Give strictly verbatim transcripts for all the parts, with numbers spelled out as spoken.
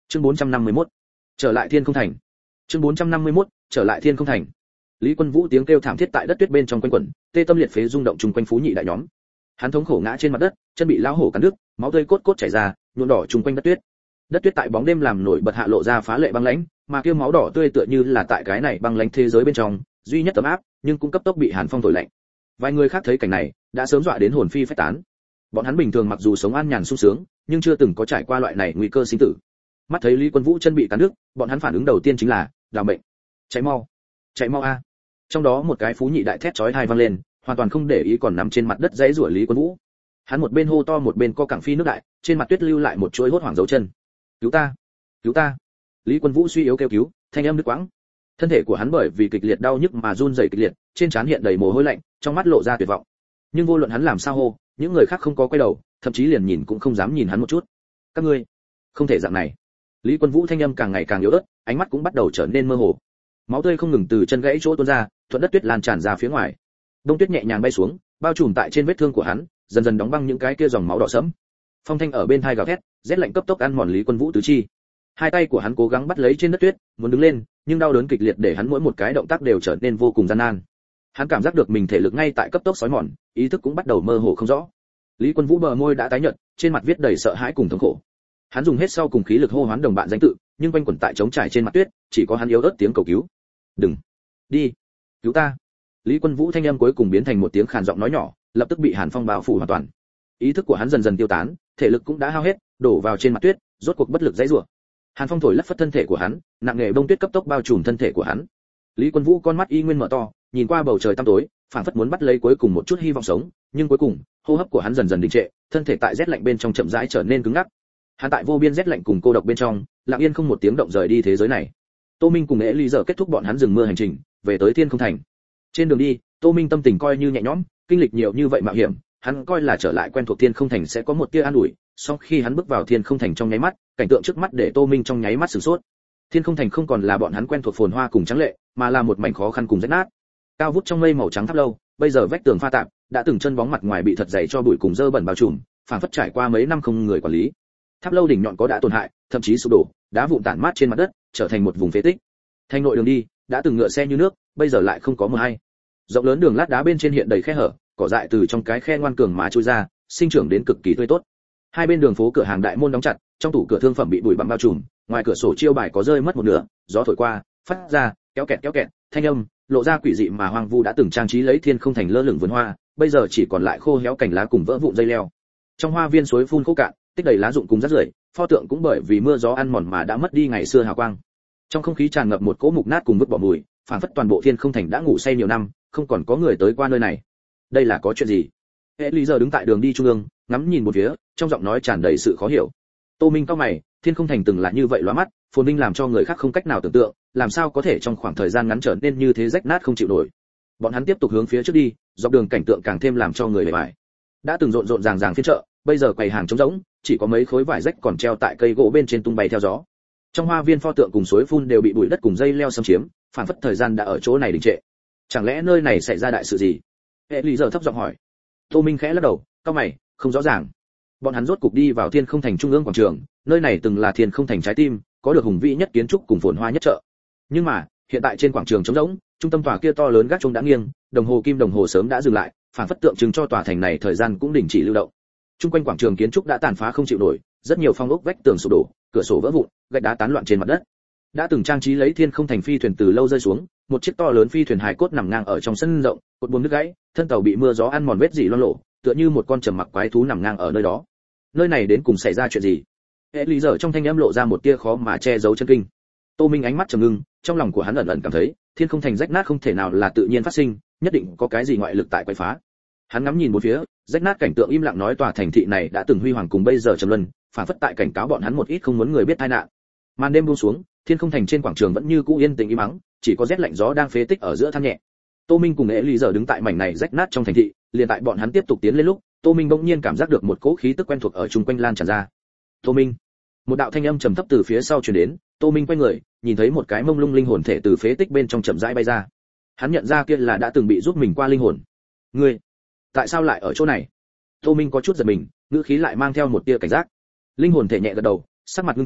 Chương bốn trăm năm mươi mốt, trở lại Thiên Không Thành. Chương bốn trăm năm mươi mốt, trở lại Thiên Không Thành. Lý Quân Vũ tiếng kêu thảm thiết tại đất tuyết bên trong quanh quẩn, tê tâm liệt phế rung động chung quanh Phú Nhị đại nhóm. Hắn thống khổ ngã trên mặt đất, chân bị lão hổ cắn đứt, máu tươi cốt cốt chảy ra, nhuộm đỏ chung quanh đất tuyết. Đất tuyết tại bóng đêm làm nổi bật hạ lộ ra phá lệ băng lãnh, mà kia máu đỏ tươi tựa như là tại cái này băng lãnh thế giới bên trong, duy nhất tấm áp, nhưng cũng cấp tốc bị hàn phong thổi lạnh. Vài người khác thấy cảnh này, đã sớm dọa đến hồn phi phách tán. Bọn hắn bình thường mặc dù sống an nhàn sung sướng, nhưng chưa từng có trải qua loại này nguy cơ sinh tử. Mắt thấy Lý Quân Vũ chân bị cắn đứt, bọn hắn phản ứng đầu tiên chính là đào mệnh. Chạy mau, chạy mau a. Trong đó một cái Phú Nhị đại thét chói tai vang lên, hoàn toàn không để ý còn nằm trên mặt đất giãy giụa Lý Quân Vũ. Hắn một bên hô to một bên co cẳng phi nước đại, trên mặt tuyết lưu lại một chuỗi hốt hoảng dấu chân. Cứu ta, cứu ta. Lý Quân Vũ suy yếu kêu cứu, thanh âm đứt quãng. Thân thể của hắn bởi vì kịch liệt đau nhức mà run rẩy kịch liệt, trên trán hiện đầy mồ hôi lạnh, trong mắt lộ ra tuyệt vọng. Nhưng vô luận hắn làm sao hô, những người khác không có quay đầu, thậm chí liền nhìn cũng không dám nhìn hắn một chút. Các ngươi, không thể dạng này. Lý Quân Vũ thanh âm càng ngày càng yếu ớt, ánh mắt cũng bắt đầu trở nên mơ hồ. Máu tươi không ngừng từ chân gãy chỗ tuôn ra, thuận đất tuyết lan tràn ra phía ngoài. Đông tuyết nhẹ nhàng bay xuống, bao trùm tại trên vết thương của hắn, dần dần đóng băng những cái kia dòng máu đỏ sẫm. Phong thanh ở bên tai gào thét, rét lạnh cấp tốc ăn mòn Lý Quân Vũ tứ chi. Hai tay của hắn cố gắng bắt lấy trên đất tuyết, muốn đứng lên, nhưng đau đớn kịch liệt để hắn mỗi một cái động tác đều trở nên vô cùng gian nan. Hắn cảm giác được mình thể lực ngay tại cấp tốc sói mòn, ý thức cũng bắt đầu mơ hồ không rõ. Lý Quân Vũ bờ môi đã tái nhợt, trên mặt viết đầy sợ hãi cùng thống khổ. Hắn dùng hết sau cùng khí lực hô hoán đồng bạn danh tự, nhưng quanh quẩn tại trống trải trên mặt tuyết, chỉ có hắn yếu ớt tiếng cầu cứu. "Đừng, đi, cứu ta." Lý Quân Vũ thanh âm cuối cùng biến thành một tiếng khàn giọng nói nhỏ, lập tức bị hàn phong bao phủ hoàn toàn. Ý thức của hắn dần dần tiêu tán, thể lực cũng đã hao hết, đổ vào trên mặt tuyết, rốt cuộc bất lực giãy giụa. Hàn phong thổi lất phất thân thể của hắn, nặng nề bông tuyết cấp tốc bao trùm thân thể của hắn. Lý Quân Vũ con mắt y nguyên mở to, nhìn qua bầu trời tăm tối, phảng phất muốn bắt lấy cuối cùng một chút hy vọng sống, nhưng cuối cùng, hô hấp của hắn dần dần đình trệ, thân thể tại rét lạnh bên trong chậm rãi trở nên cứng ngắc. Hắn tại vô biên rét lạnh cùng cô độc bên trong, lặng yên không một tiếng động rời đi thế giới này. Tô Minh cùng Mễ Ly giờ kết thúc bọn hắn dừng mưa hành trình, về tới Thiên Không Thành. Trên đường đi, Tô Minh tâm tình coi như nhẹ nhõm, kinh lịch nhiều như vậy mạo hiểm, hắn coi là trở lại quen thuộc Thiên Không Thành sẽ có một tia an ủi, song khi hắn bước vào Thiên Không Thành trong nháy mắt, cảnh tượng trước mắt để Tô Minh trong nháy mắt sửng sốt. Thiên Không Thành không còn là bọn hắn quen thuộc phồn hoa cùng trắng lệ, mà là một mảnh khó khăn cùng rách nát. Cao vút trong mây màu trắng tháp lâu, bây giờ vách tường pha tạp, đã từng chân bóng mặt ngoài bị thật dày cho bụi cùng dơ bẩn bao trùm, phảng phất trải qua mấy năm không người quản lý. Tháp lâu đỉnh nhọn có đã tổn hại, thậm chí sụp đổ, đá vụn tản mát trên mặt đất, trở thành một vùng phế tích. Thành nội đường đi, đã từng ngựa xe như nước, bây giờ lại không có mưa hay. Rộng lớn đường lát đá bên trên hiện đầy khe hở, cỏ dại từ trong cái khe ngoan cường mà trôi ra, sinh trưởng đến cực kỳ tươi tốt. Hai bên đường phố cửa hàng đại môn đóng chặt, trong tủ cửa thương phẩm bị bụi bặm bao trùm, ngoài cửa sổ chiêu bài có rơi mất một nửa, gió thổi qua, phát ra kéo kẹt kéo kẹt, thanh âm, lộ ra quỷ dị mà hoang vu đã từng trang trí lấy Thiên Không Thành lơ lửng vườn hoa, bây giờ chỉ còn lại khô héo cành lá cùng vỡ vụn dây leo. Trong hoa viên suối phun khô cạn, tích đầy lá rụng cùng rác rưởi, pho tượng cũng bởi vì mưa gió ăn mòn mà đã mất đi ngày xưa hào quang. Trong không khí tràn ngập một cỗ mục nát cùng vứt bỏ mùi, phảng phất toàn bộ Thiên Không Thành đã ngủ say nhiều năm, không còn có người tới qua nơi này. Đây là có chuyện gì? Hệ Lý giờ đứng tại đường đi trung ương, ngắm nhìn một phía, trong giọng nói tràn đầy sự khó hiểu. Tô Minh cau mày, Thiên Không Thành từng là như vậy lóa mắt, phồn vinh làm cho người khác không cách nào tưởng tượng, làm sao có thể trong khoảng thời gian ngắn trở nên như thế rách nát không chịu nổi. Bọn hắn tiếp tục hướng phía trước đi, dọc đường cảnh tượng càng thêm làm cho người bề bại. Đã từng rộn rộn ràng ràng phiên chợ, bây giờ quầy hàng trống rỗng, chỉ có mấy khối vải rách còn treo tại cây gỗ bên trên tung bay theo gió. Trong hoa viên pho tượng cùng suối phun đều bị bụi đất cùng dây leo xâm chiếm, phản phất thời gian đã ở chỗ này đình trệ. Chẳng lẽ nơi này xảy ra đại sự gì? Hệ Lý giờ thấp giọng hỏi. Tô Minh khẽ lắc đầu, cau mày, không rõ ràng. Bọn hắn rốt cục đi vào Thiên Không Thành trung ương quảng trường, nơi này từng là Thiên Không Thành trái tim, có được hùng vĩ nhất kiến trúc cùng phồn hoa nhất chợ. Nhưng mà, hiện tại trên quảng trường trống rỗng, trung tâm tòa kia to lớn gác chuông đã nghiêng, đồng hồ kim đồng hồ sớm đã dừng lại, phản phất tượng trưng cho tòa thành này thời gian cũng đình chỉ lưu động. Trung quanh quảng trường kiến trúc đã tàn phá không chịu nổi, rất nhiều phong ốc vách tường sụp đổ, cửa sổ vỡ vụn, gạch đá tán loạn trên mặt đất. Đã từng trang trí lấy Thiên Không Thành phi thuyền từ lâu rơi xuống, một chiếc to lớn phi thuyền hài cốt nằm ngang ở trong sân rộng, cột buồm đứt gãy, thân tàu bị mưa gió ăn mòn vết rỉ loang lổ, tựa như một con trầm mặc quái thú nằm ngang ở nơi đó. Nơi này đến cùng xảy ra chuyện gì? Hệ Lý giờ trong thanh âm lộ ra một tia khó mà che giấu chân kinh. Tô Minh ánh mắt trầm ngưng, trong lòng của hắn ẩn ẩn cảm thấy, Thiên Không Thành rách nát không thể nào là tự nhiên phát sinh, nhất định có cái gì ngoại lực tại quấy phá. Hắn ngắm nhìn một phía, rách nát cảnh tượng im lặng nói tòa thành thị này đã từng huy hoàng cùng bây giờ trầm luân, phản phất tại cảnh cáo bọn hắn một ít không muốn người biết tai nạn. Màn đêm buông xuống, Thiên Không Thành trên quảng trường vẫn như cũ yên tĩnh im mắng, chỉ có rét lạnh gió đang phế tích ở giữa than nhẹ. Tô Minh cùng Hệ Lý giờ đứng tại mảnh này rách nát trong thành thị, liền tại bọn hắn tiếp tục tiến lên lúc, Tô Minh bỗng nhiên cảm giác được một cỗ khí tức quen thuộc ở chung quanh lan tràn ra. Tô Minh, một đạo thanh âm trầm thấp từ phía sau truyền đến. Tô Minh quay người, nhìn thấy một cái mông lung linh hồn thể từ phế tích bên trong chậm rãi bay ra. Hắn nhận ra kia là đã từng bị giúp mình qua linh hồn. Ngươi, tại sao lại ở chỗ này? Tô Minh có chút giật mình, ngữ khí lại mang theo một tia cảnh giác. Linh hồn thể nhẹ gật đầu, sắc mặt nghiêm trọng,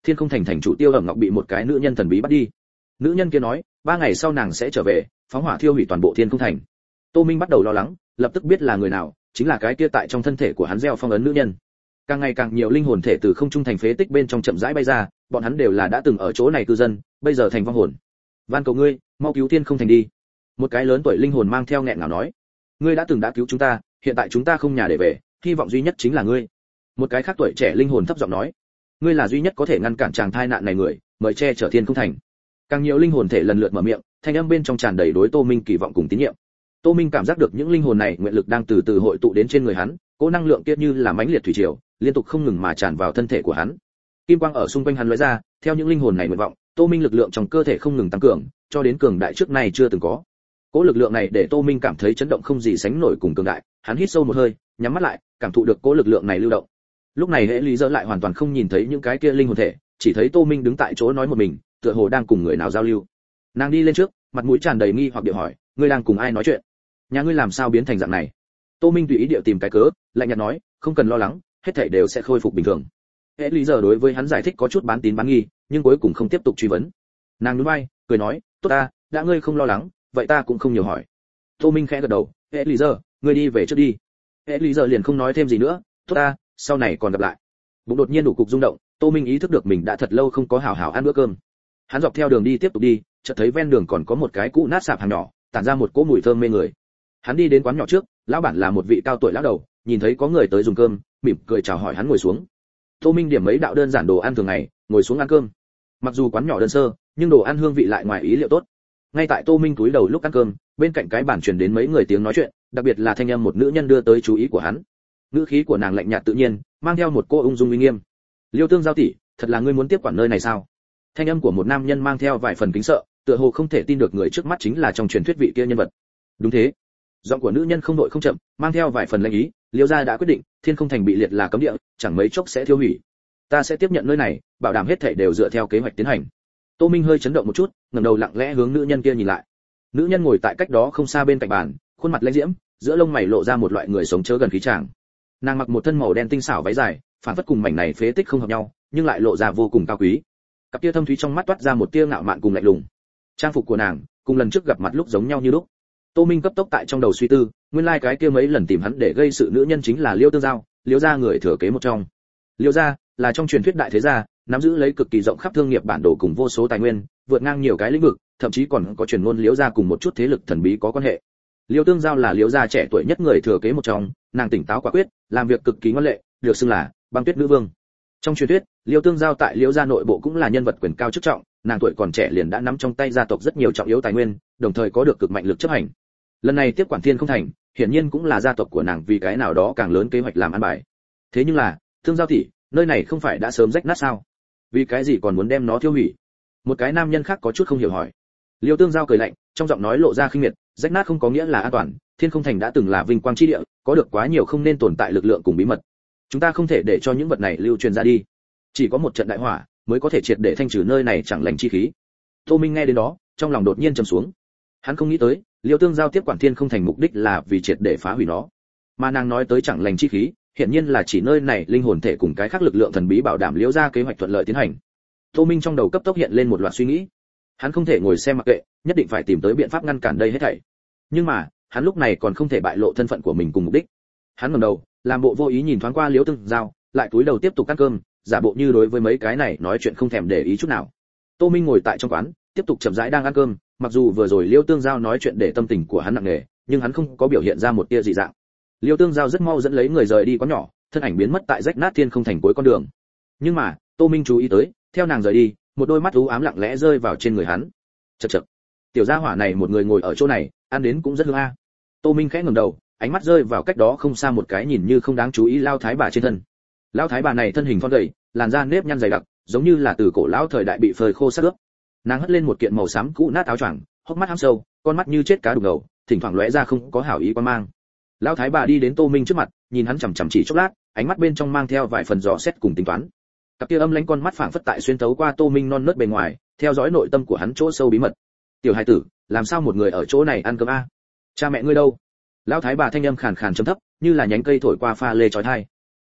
Thiên Không Thành thành chủ Tiêu Ẩm Ngọc bị một cái nữ nhân thần bí bắt đi. Nữ nhân kia nói, ba ngày sau nàng sẽ trở về, phóng hỏa thiêu hủy toàn bộ Thiên Không Thành. Tô Minh bắt đầu lo lắng, lập tức biết là người nào, chính là cái kia tại trong thân thể của hắn gieo phong ấn nữ nhân. Càng ngày càng nhiều linh hồn thể từ không trung thành phế tích bên trong chậm rãi bay ra, bọn hắn đều là đã từng ở chỗ này cư dân, bây giờ thành vong hồn. Van cầu ngươi, mau cứu Thiên Không Thành đi. Một cái lớn tuổi linh hồn mang theo nghẹn ngào nói, ngươi đã từng đã cứu chúng ta, hiện tại chúng ta không nhà để về, hy vọng duy nhất chính là ngươi. Một cái khác tuổi trẻ linh hồn thấp giọng nói, ngươi là duy nhất có thể ngăn cản chàng thai nạn này người, mời che chở Thiên Không Thành. Càng nhiều linh hồn thể lần lượt mở miệng, thanh âm bên trong tràn đầy đối Tô Minh kỳ vọng cùng tín nhiệm. Tô Minh cảm giác được những linh hồn này nguyện lực đang từ từ hội tụ đến trên người hắn, cỗ năng lượng kia như là mãnh liệt thủy triều, liên tục không ngừng mà tràn vào thân thể của hắn. Kim quang ở xung quanh hắn lóe ra, theo những linh hồn này nguyện vọng, Tô Minh lực lượng trong cơ thể không ngừng tăng cường, cho đến cường đại trước nay chưa từng có. Cỗ lực lượng này để Tô Minh cảm thấy chấn động không gì sánh nổi cùng cường đại, hắn hít sâu một hơi, nhắm mắt lại, cảm thụ được cỗ lực lượng này lưu động. Lúc này Hễ Lý Dơ lại hoàn toàn không nhìn thấy những cái kia linh hồn thể, chỉ thấy Tô Minh đứng tại chỗ nói một mình, tựa hồ đang cùng người nào giao lưu. Nàng đi lên trước, mặt mũi tràn đầy nghi hoặc điệu hỏi, ngươi đang cùng ai nói chuyện? Nhà ngươi làm sao biến thành dạng này? Tô Minh tùy ý điệu tìm cái cớ, lạnh nhạt nói, không cần lo lắng, hết thảy đều sẽ khôi phục bình thường. Hễ Lý Dơ đối với hắn giải thích có chút bán tín bán nghi, nhưng cuối cùng không tiếp tục truy vấn. Nàng nhún vai, cười nói, tốt ta, đã ngươi không lo lắng, vậy ta cũng không nhiều hỏi. Tô Minh khẽ gật đầu, Hễ Lý Dơ, ngươi đi về trước đi. Hễ Lý Dơ liền không nói thêm gì nữa, tốt ta, sau này còn gặp lại. Bụng đột nhiên đủ cục rung động, Tô Minh ý thức được mình đã thật lâu không có hảo hảo ăn bữa cơm. Hắn dọc theo đường đi tiếp tục đi, chợt thấy ven đường còn có một cái cũ nát sạp hàng nhỏ, tản ra một cỗ mùi thơm mê người. Hắn đi đến quán nhỏ trước, lão bản là một vị cao tuổi lão đầu, nhìn thấy có người tới dùng cơm, mỉm cười chào hỏi hắn ngồi xuống. Tô Minh điểm mấy đạo đơn giản đồ ăn thường ngày, ngồi xuống ăn cơm. Mặc dù quán nhỏ đơn sơ, nhưng đồ ăn hương vị lại ngoài ý liệu tốt. Ngay tại Tô Minh cúi đầu lúc ăn cơm, bên cạnh cái bàn truyền đến mấy người tiếng nói chuyện, đặc biệt là thanh âm một nữ nhân đưa tới chú ý của hắn. Ngữ khí của nàng lạnh nhạt tự nhiên, mang theo một cô ung dung uy nghiêm. Liêu Tương Giao tỷ, thật là ngươi muốn tiếp quản nơi này sao? Thanh âm của một nam nhân mang theo vài phần kính sợ, tựa hồ không thể tin được người trước mắt chính là trong truyền thuyết vị kia nhân vật. Đúng thế. Giọng của nữ nhân không đội không chậm, mang theo vài phần lãnh ý, Liêu gia đã quyết định, Thiên Không Thành bị liệt là cấm địa, chẳng mấy chốc sẽ thiêu hủy. Ta sẽ tiếp nhận nơi này, bảo đảm hết thảy đều dựa theo kế hoạch tiến hành. Tô Minh hơi chấn động một chút, ngẩng đầu lặng lẽ hướng nữ nhân kia nhìn lại. Nữ nhân ngồi tại cách đó không xa bên cạnh bàn, khuôn mặt lãnh diễm, giữa lông mày lộ ra một loại người sống chớ gần khí chàng. Nàng mặc một thân màu đen tinh xảo váy dài, phản phất cùng mảnh này phế tích không hợp nhau, nhưng lại lộ ra vô cùng cao quý. Cặp tia thâm thúy trong mắt toát ra một tia ngạo mạn cùng lạnh lùng. Trang phục của nàng cùng lần trước gặp mặt lúc giống nhau như lúc. Tô Minh cấp tốc tại trong đầu suy tư, nguyên lai like cái kia mấy lần tìm hắn để gây sự nữ nhân chính là Liêu Tương Giao, Liêu gia người thừa kế một trong. Liêu gia là trong truyền thuyết đại thế gia, nắm giữ lấy cực kỳ rộng khắp thương nghiệp bản đồ cùng vô số tài nguyên, vượt ngang nhiều cái lĩnh vực, thậm chí còn có truyền ngôn Liêu gia cùng một chút thế lực thần bí có quan hệ. Liêu Tương Giao là Liêu gia trẻ tuổi nhất người thừa kế một trong, nàng tỉnh táo quả quyết, làm việc cực kỳ ngoan lệ, được xưng là băng tuyết nữ vương. Trong truyền thuyết, Liêu Tương Giao tại Liêu gia nội bộ cũng là nhân vật quyền cao chức trọng, nàng tuổi còn trẻ liền đã nắm trong tay gia tộc rất nhiều trọng yếu tài nguyên, đồng thời có được cực mạnh lực chấp hành. Lần này tiếp quản Thiên Không Thành, hiển nhiên cũng là gia tộc của nàng vì cái nào đó càng lớn kế hoạch làm ăn bài. Thế nhưng là, Tương Giao tỷ, nơi này không phải đã sớm rách nát sao? Vì cái gì còn muốn đem nó tiêu hủy? Một cái nam nhân khác có chút không hiểu hỏi. Liêu Tương Giao cười lạnh, trong giọng nói lộ ra khinh miệt, rách nát không có nghĩa là an toàn, Thiên Không Thành đã từng là vinh quang chi địa, có được quá nhiều không nên tồn tại lực lượng cùng bí mật. Chúng ta không thể để cho những vật này lưu truyền ra đi. Chỉ có một trận đại hỏa mới có thể triệt để thanh trừ nơi này chẳng lành chi khí. Tô Minh nghe đến đó, trong lòng đột nhiên trầm xuống. Hắn không nghĩ tới, Liêu Tương Giao tiếp quản Thiên Không Thành mục đích là vì triệt để phá hủy nó. Mà nàng nói tới chẳng lành chi khí, hiện nhiên là chỉ nơi này linh hồn thể cùng cái khác lực lượng thần bí bảo đảm Liêu gia kế hoạch thuận lợi tiến hành. Tô Minh trong đầu cấp tốc hiện lên một loạt suy nghĩ. Hắn không thể ngồi xem mặc kệ, nhất định phải tìm tới biện pháp ngăn cản đây hết thảy. Nhưng mà, hắn lúc này còn không thể bại lộ thân phận của mình cùng mục đích. Hắn ngẩng đầu, làm bộ vô ý nhìn thoáng qua Liêu Tương Giao, lại cúi đầu tiếp tục ăn cơm, giả bộ như đối với mấy cái này nói chuyện không thèm để ý chút nào. Tô Minh ngồi tại trong quán, tiếp tục chậm rãi đang ăn cơm, mặc dù vừa rồi Liêu Tương Giao nói chuyện để tâm tình của hắn nặng nề, nhưng hắn không có biểu hiện ra một tia dị dạng. Liêu Tương Giao rất mau dẫn lấy người rời đi quán nhỏ, thân ảnh biến mất tại rách nát Thiên Không Thành cuối con đường. Nhưng mà, Tô Minh chú ý tới, theo nàng rời đi, một đôi mắt u ám lặng lẽ rơi vào trên người hắn. Chậc chậc, tiểu gia hỏa này một người ngồi ở chỗ này, ăn đến cũng rất hương a. Tô Minh khẽ ngẩng đầu, ánh mắt rơi vào cách đó không xa một cái nhìn như không đáng chú ý lao thái bà trên thân. Lão thái bà này thân hình thon gầy, làn da nếp nhăn dày đặc, giống như là từ cổ lão thời đại bị phơi khô sát ướp. Nàng hất lên một kiện màu xám cũ nát áo choàng, hốc mắt hăm sâu, con mắt như chết cá đục ngầu, thỉnh thoảng lóe ra không có hảo ý quan mang. Lão thái bà đi đến Tô Minh trước mặt, nhìn hắn chằm chằm chỉ chốc lát, ánh mắt bên trong mang theo vài phần dò xét cùng tính toán. Cặp kia âm lãnh con mắt phảng phất tại xuyên thấu qua Tô Minh non nớt bề ngoài, theo dõi nội tâm của hắn chỗ sâu bí mật. Tiểu hài tử, làm sao một người ở chỗ này ăn cơm a? Cha mẹ ngươi đâu? Lão thái bà thanh âm khàn khàn trầm thấp, như là nhánh cây thổi qua pha lê chói tai.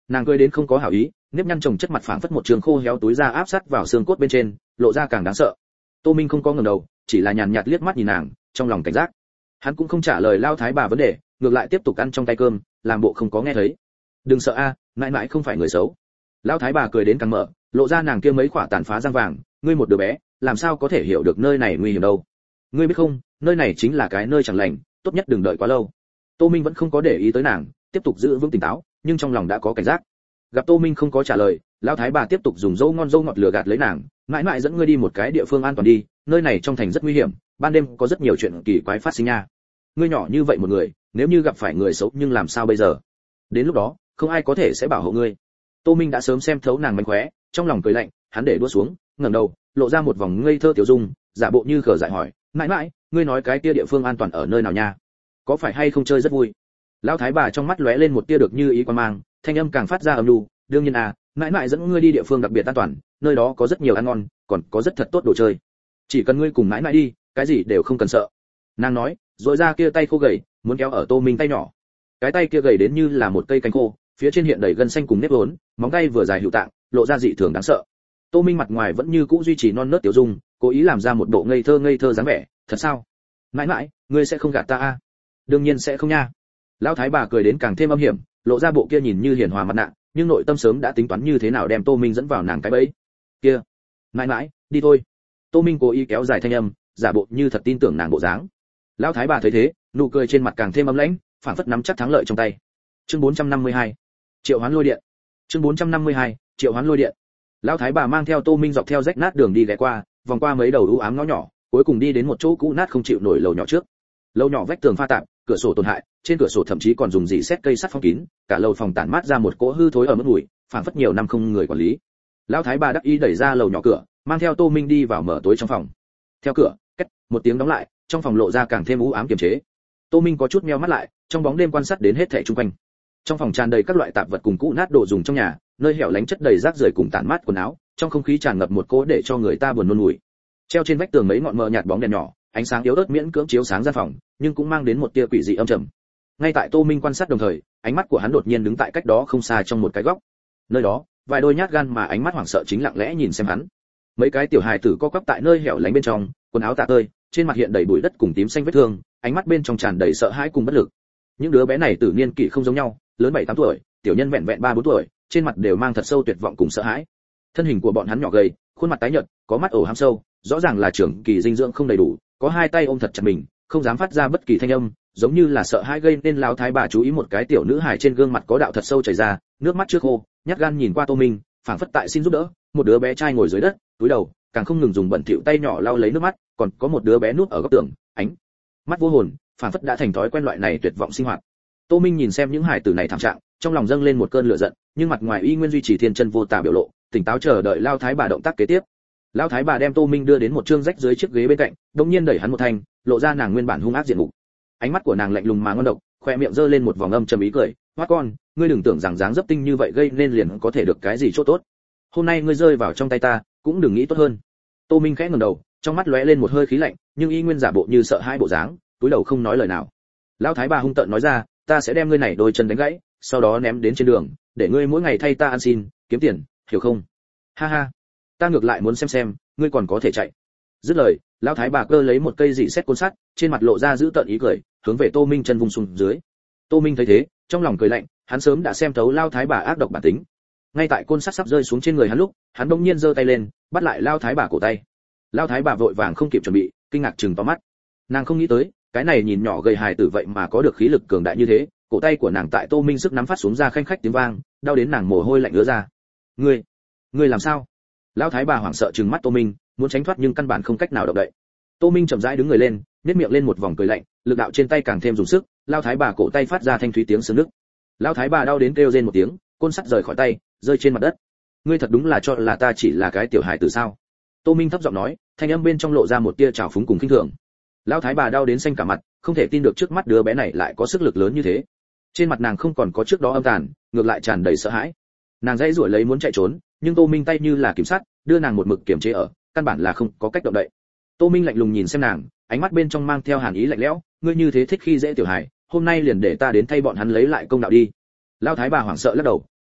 Nàng cười đến không có hảo ý, nếp nhăn chồng chất mặt phảng phất một trường khô héo túi da áp sát vào xương cốt bên trên, lộ ra càng đáng sợ. Tô Minh không có ngẩng đầu, chỉ là nhàn nhạt liếc mắt nhìn nàng, trong lòng cảnh giác. Hắn cũng không trả lời lao thái bà vấn đề, ngược lại tiếp tục ăn trong tay cơm, làm bộ không có nghe thấy. Đừng sợ a, mãi mãi không phải người xấu. Lao thái bà cười đến càng mở, lộ ra nàng kia mấy khỏa tàn phá răng vàng, ngươi một đứa bé, làm sao có thể hiểu được nơi này nguy hiểm đâu? Ngươi biết không, nơi này chính là cái nơi chẳng lành, tốt nhất đừng đợi quá lâu. Tô Minh vẫn không có để ý tới nàng, tiếp tục giữ vững tỉnh táo, nhưng trong lòng đã có cảnh giác. Gặp Tô Minh không có trả lời, lão thái bà tiếp tục dùng dâu ngon dâu ngọt lừa gạt lấy nàng, mãi mãi dẫn ngươi đi một cái địa phương an toàn đi, nơi này trong thành rất nguy hiểm, ban đêm có rất nhiều chuyện kỳ quái phát sinh nha. Ngươi nhỏ như vậy một người, nếu như gặp phải người xấu nhưng làm sao bây giờ? Đến lúc đó, không ai có thể sẽ bảo hộ ngươi. Tô Minh đã sớm xem thấu nàng mánh khóe, trong lòng cười lạnh, hắn để đũa xuống, ngẩng đầu, lộ ra một vòng ngây thơ tiểu dung, giả bộ như khờ dại hỏi, mãi mãi, ngươi nói cái kia địa phương an toàn ở nơi nào nha? Có phải hay không chơi rất vui? Lão thái bà trong mắt lóe lên một tia được như ý quan mang, thanh âm càng phát ra ầm nu, đương nhiên à, mãi mãi dẫn ngươi đi địa phương đặc biệt an toàn, nơi đó có rất nhiều ăn ngon, còn có rất thật tốt đồ chơi. Chỉ cần ngươi cùng mãi mãi đi, cái gì đều không cần sợ. Nàng nói, rồi ra kia tay khô gầy, muốn kéo ở Tô Minh tay nhỏ. Cái tay kia gầy đến như là một cây cánh khô, phía trên hiện đầy gân xanh cùng nếp vốn, móng tay vừa dài hữu tạng, lộ ra dị thường đáng sợ. Tô Minh mặt ngoài vẫn như cũ duy trì non nớt tiểu dung, cố ý làm ra một bộ ngây thơ ngây thơ dáng vẻ, thật sao? Mãi mãi, ngươi sẽ không gạt ta à? Đương nhiên sẽ không nha. Lão thái bà cười đến càng thêm âm hiểm, lộ ra bộ kia nhìn như hiền hòa mặt nạ, nhưng nội tâm sớm đã tính toán như thế nào đem Tô Minh dẫn vào nàng cái bẫy. Kia, mãi mãi, đi thôi. Tô Minh cố ý kéo dài thanh âm, giả bộ như thật tin tưởng nàng bộ dáng. Lão thái bà thấy thế, nụ cười trên mặt càng thêm ấm lãnh, phảng phất nắm chắc thắng lợi trong tay. Chương bốn trăm năm mươi hai, Triệu Hoán Lôi Điện. Chương bốn trăm năm mươi hai, Triệu Hoán Lôi Điện. Lão thái bà mang theo Tô Minh dọc theo rách nát đường đi ghé qua, vòng qua mấy đầu u ám ngõ nhỏ, cuối cùng đi đến một chỗ cũ nát không chịu nổi lầu nhỏ trước. Lầu nhỏ vách tường pha tạp, cửa sổ tổn hại, trên cửa sổ thậm chí còn dùng dỉ sét cây sắt phong kín, cả lầu phòng tản mát ra một cỗ hư thối ở mức mùi, phảng phất nhiều năm không người quản lý. Lão thái bà đắc ý đẩy ra lầu nhỏ cửa, mang theo Tô Minh đi vào mở tối trong phòng. Theo cửa, két, một tiếng đóng lại, trong phòng lộ ra càng thêm u ám kiềm chế. Tô Minh có chút meo mắt lại, trong bóng đêm quan sát đến hết thảy xung quanh. Trong phòng tràn đầy các loại tạp vật cùng cũ nát đồ dùng trong nhà, nơi hẻo lánh chất đầy rác rưởi cùng tản mát quần áo, trong không khí tràn ngập một cỗ để cho người ta buồn nôn mùi. Treo trên vách tường mấy ngọn mờ nhạt bóng đèn nhỏ, ánh sáng yếu ớt miễn cưỡng chiếu sáng gian phòng, nhưng cũng mang đến một tia quỷ dị âm trầm. Ngay tại Tô Minh quan sát đồng thời, ánh mắt của hắn đột nhiên đứng tại cách đó không xa trong một cái góc. Nơi đó, vài đôi nhát gan mà ánh mắt hoảng sợ chính lặng lẽ nhìn xem hắn. Mấy cái tiểu hài tử co quắp tại nơi hẻo lánh bên trong, quần áo tả tơi, trên mặt hiện đầy bụi đất cùng tím xanh vết thương, ánh mắt bên trong tràn đầy sợ hãi cùng bất lực. Những đứa bé này tử niên kỷ không giống nhau, lớn bảy tám tuổi, tiểu nhân vẹn vẹn ba bốn tuổi, trên mặt đều mang thật sâu tuyệt vọng cùng sợ hãi. Thân hình của bọn hắn nhỏ gầy, khuôn mặt tái nhợt, có mắt ổ hám sâu, rõ ràng là trưởng kỳ dinh dưỡng không đầy đủ, có hai tay ôm thật chặt mình, không dám phát ra bất kỳ thanh âm, giống như là sợ hãi gây nên lão thái bà chú ý một cái tiểu nữ hài trên gương mặt có đạo thật sâu chảy ra, nước mắt trước khô, nhát gan nhìn qua Tô Minh, phảng phất tại xin giúp đỡ. Một đứa bé trai ngồi dưới đất, cúi đầu, càng không ngừng dùng bẩn thỉu tay nhỏ lau lấy nước mắt, còn có một đứa bé núp ở góc tường, ánh mắt vô hồn, phảng phất đã thành thói quen loại này tuyệt vọng sinh hoạt. Tô Minh nhìn xem những hài tử này thảm trạng, trong lòng dâng lên một cơn lửa giận, nhưng mặt ngoài y nguyên duy trì thiên chân vô tà biểu lộ, tỉnh táo chờ đợi lão thái bà động tác kế tiếp. Lão thái bà đem Tô Minh đưa đến một trương rách dưới chiếc ghế bên cạnh, đống nhiên đẩy hắn một thanh, lộ ra nàng nguyên bản hung ác diện mục. Ánh mắt của nàng lạnh lùng mà ngon độc, khoe miệng giơ lên một vòng âm trầm ý cười, "Hoát con, ngươi đừng tưởng rằng dáng dấp tinh như vậy gây nên liền có thể được cái gì chỗ tốt. Hôm nay ngươi rơi vào trong tay ta, cũng đừng nghĩ tốt hơn." Tô Minh khẽ ngẩng đầu, trong mắt lóe lên một hơi khí lạnh, nhưng y nguyên giả bộ như sợ hãi bộ dáng, cúi đầu không nói lời nào. Lão thái bà hung tợn nói ra, "Ta sẽ đem ngươi này đôi chân đánh gãy, sau đó ném đến trên đường, để ngươi mỗi ngày thay ta ăn xin, kiếm tiền, hiểu không?" "Ha ha, ta ngược lại muốn xem xem, ngươi còn có thể chạy." Dứt lời, lão thái bà cơ lấy một cây dị sét côn sắt, trên mặt lộ ra giữ tợn ý cười, hướng về Tô Minh chân vùng xuống dưới. Tô Minh thấy thế, trong lòng cười lạnh, hắn sớm đã xem thấu lão thái bà ác độc bản tính. Ngay tại côn sắt sắp rơi xuống trên người hắn lúc, hắn bỗng nhiên giơ tay lên, bắt lại lão thái bà cổ tay. Lão thái bà vội vàng không kịp chuẩn bị, kinh ngạc trừng to mắt. Nàng không nghĩ tới, cái này nhìn nhỏ gầy hài tử vậy mà có được khí lực cường đại như thế, cổ tay của nàng tại Tô Minh sức nắm phát xuống ra khanh khách tiếng vang, đau đến nàng mồ hôi lạnh ứa ra. "Ngươi, ngươi làm sao?" Lão thái bà hoảng sợ trừng mắt Tô Minh, muốn tránh thoát nhưng căn bản không cách nào động đậy. Tô Minh chậm rãi đứng người lên, nhếch miệng lên một vòng cười lạnh, lực đạo trên tay càng thêm dùng sức, lão thái bà cổ tay phát ra thanh thúy tiếng xương nứt. Lão thái bà đau đến kêu rên một tiếng, côn sắt rời khỏi tay, rơi trên mặt đất. "Ngươi thật đúng là cho là ta chỉ là cái tiểu hài tử sao?" Tô Minh thấp giọng nói, thanh âm bên trong lộ ra một tia trào phúng cùng khinh thường. Lão thái bà đau đến xanh cả mặt, không thể tin được trước mắt đứa bé này lại có sức lực lớn như thế. Trên mặt nàng không còn có trước đó âm tàn, ngược lại tràn đầy sợ hãi. Nàng dãy giụa lấy muốn chạy trốn, nhưng Tô Minh tay như là kiểm sát, đưa nàng một mực kiềm chế ở, căn bản là không có cách động đậy. Tô Minh lạnh lùng nhìn xem nàng, ánh mắt bên trong mang theo hàn ý lạnh lẽo, "Ngươi như thế thích khi dễ tiểu hài, hôm nay liền để ta đến thay bọn hắn lấy lại công đạo đi." Lão thái bà hoảng sợ lắc đầu,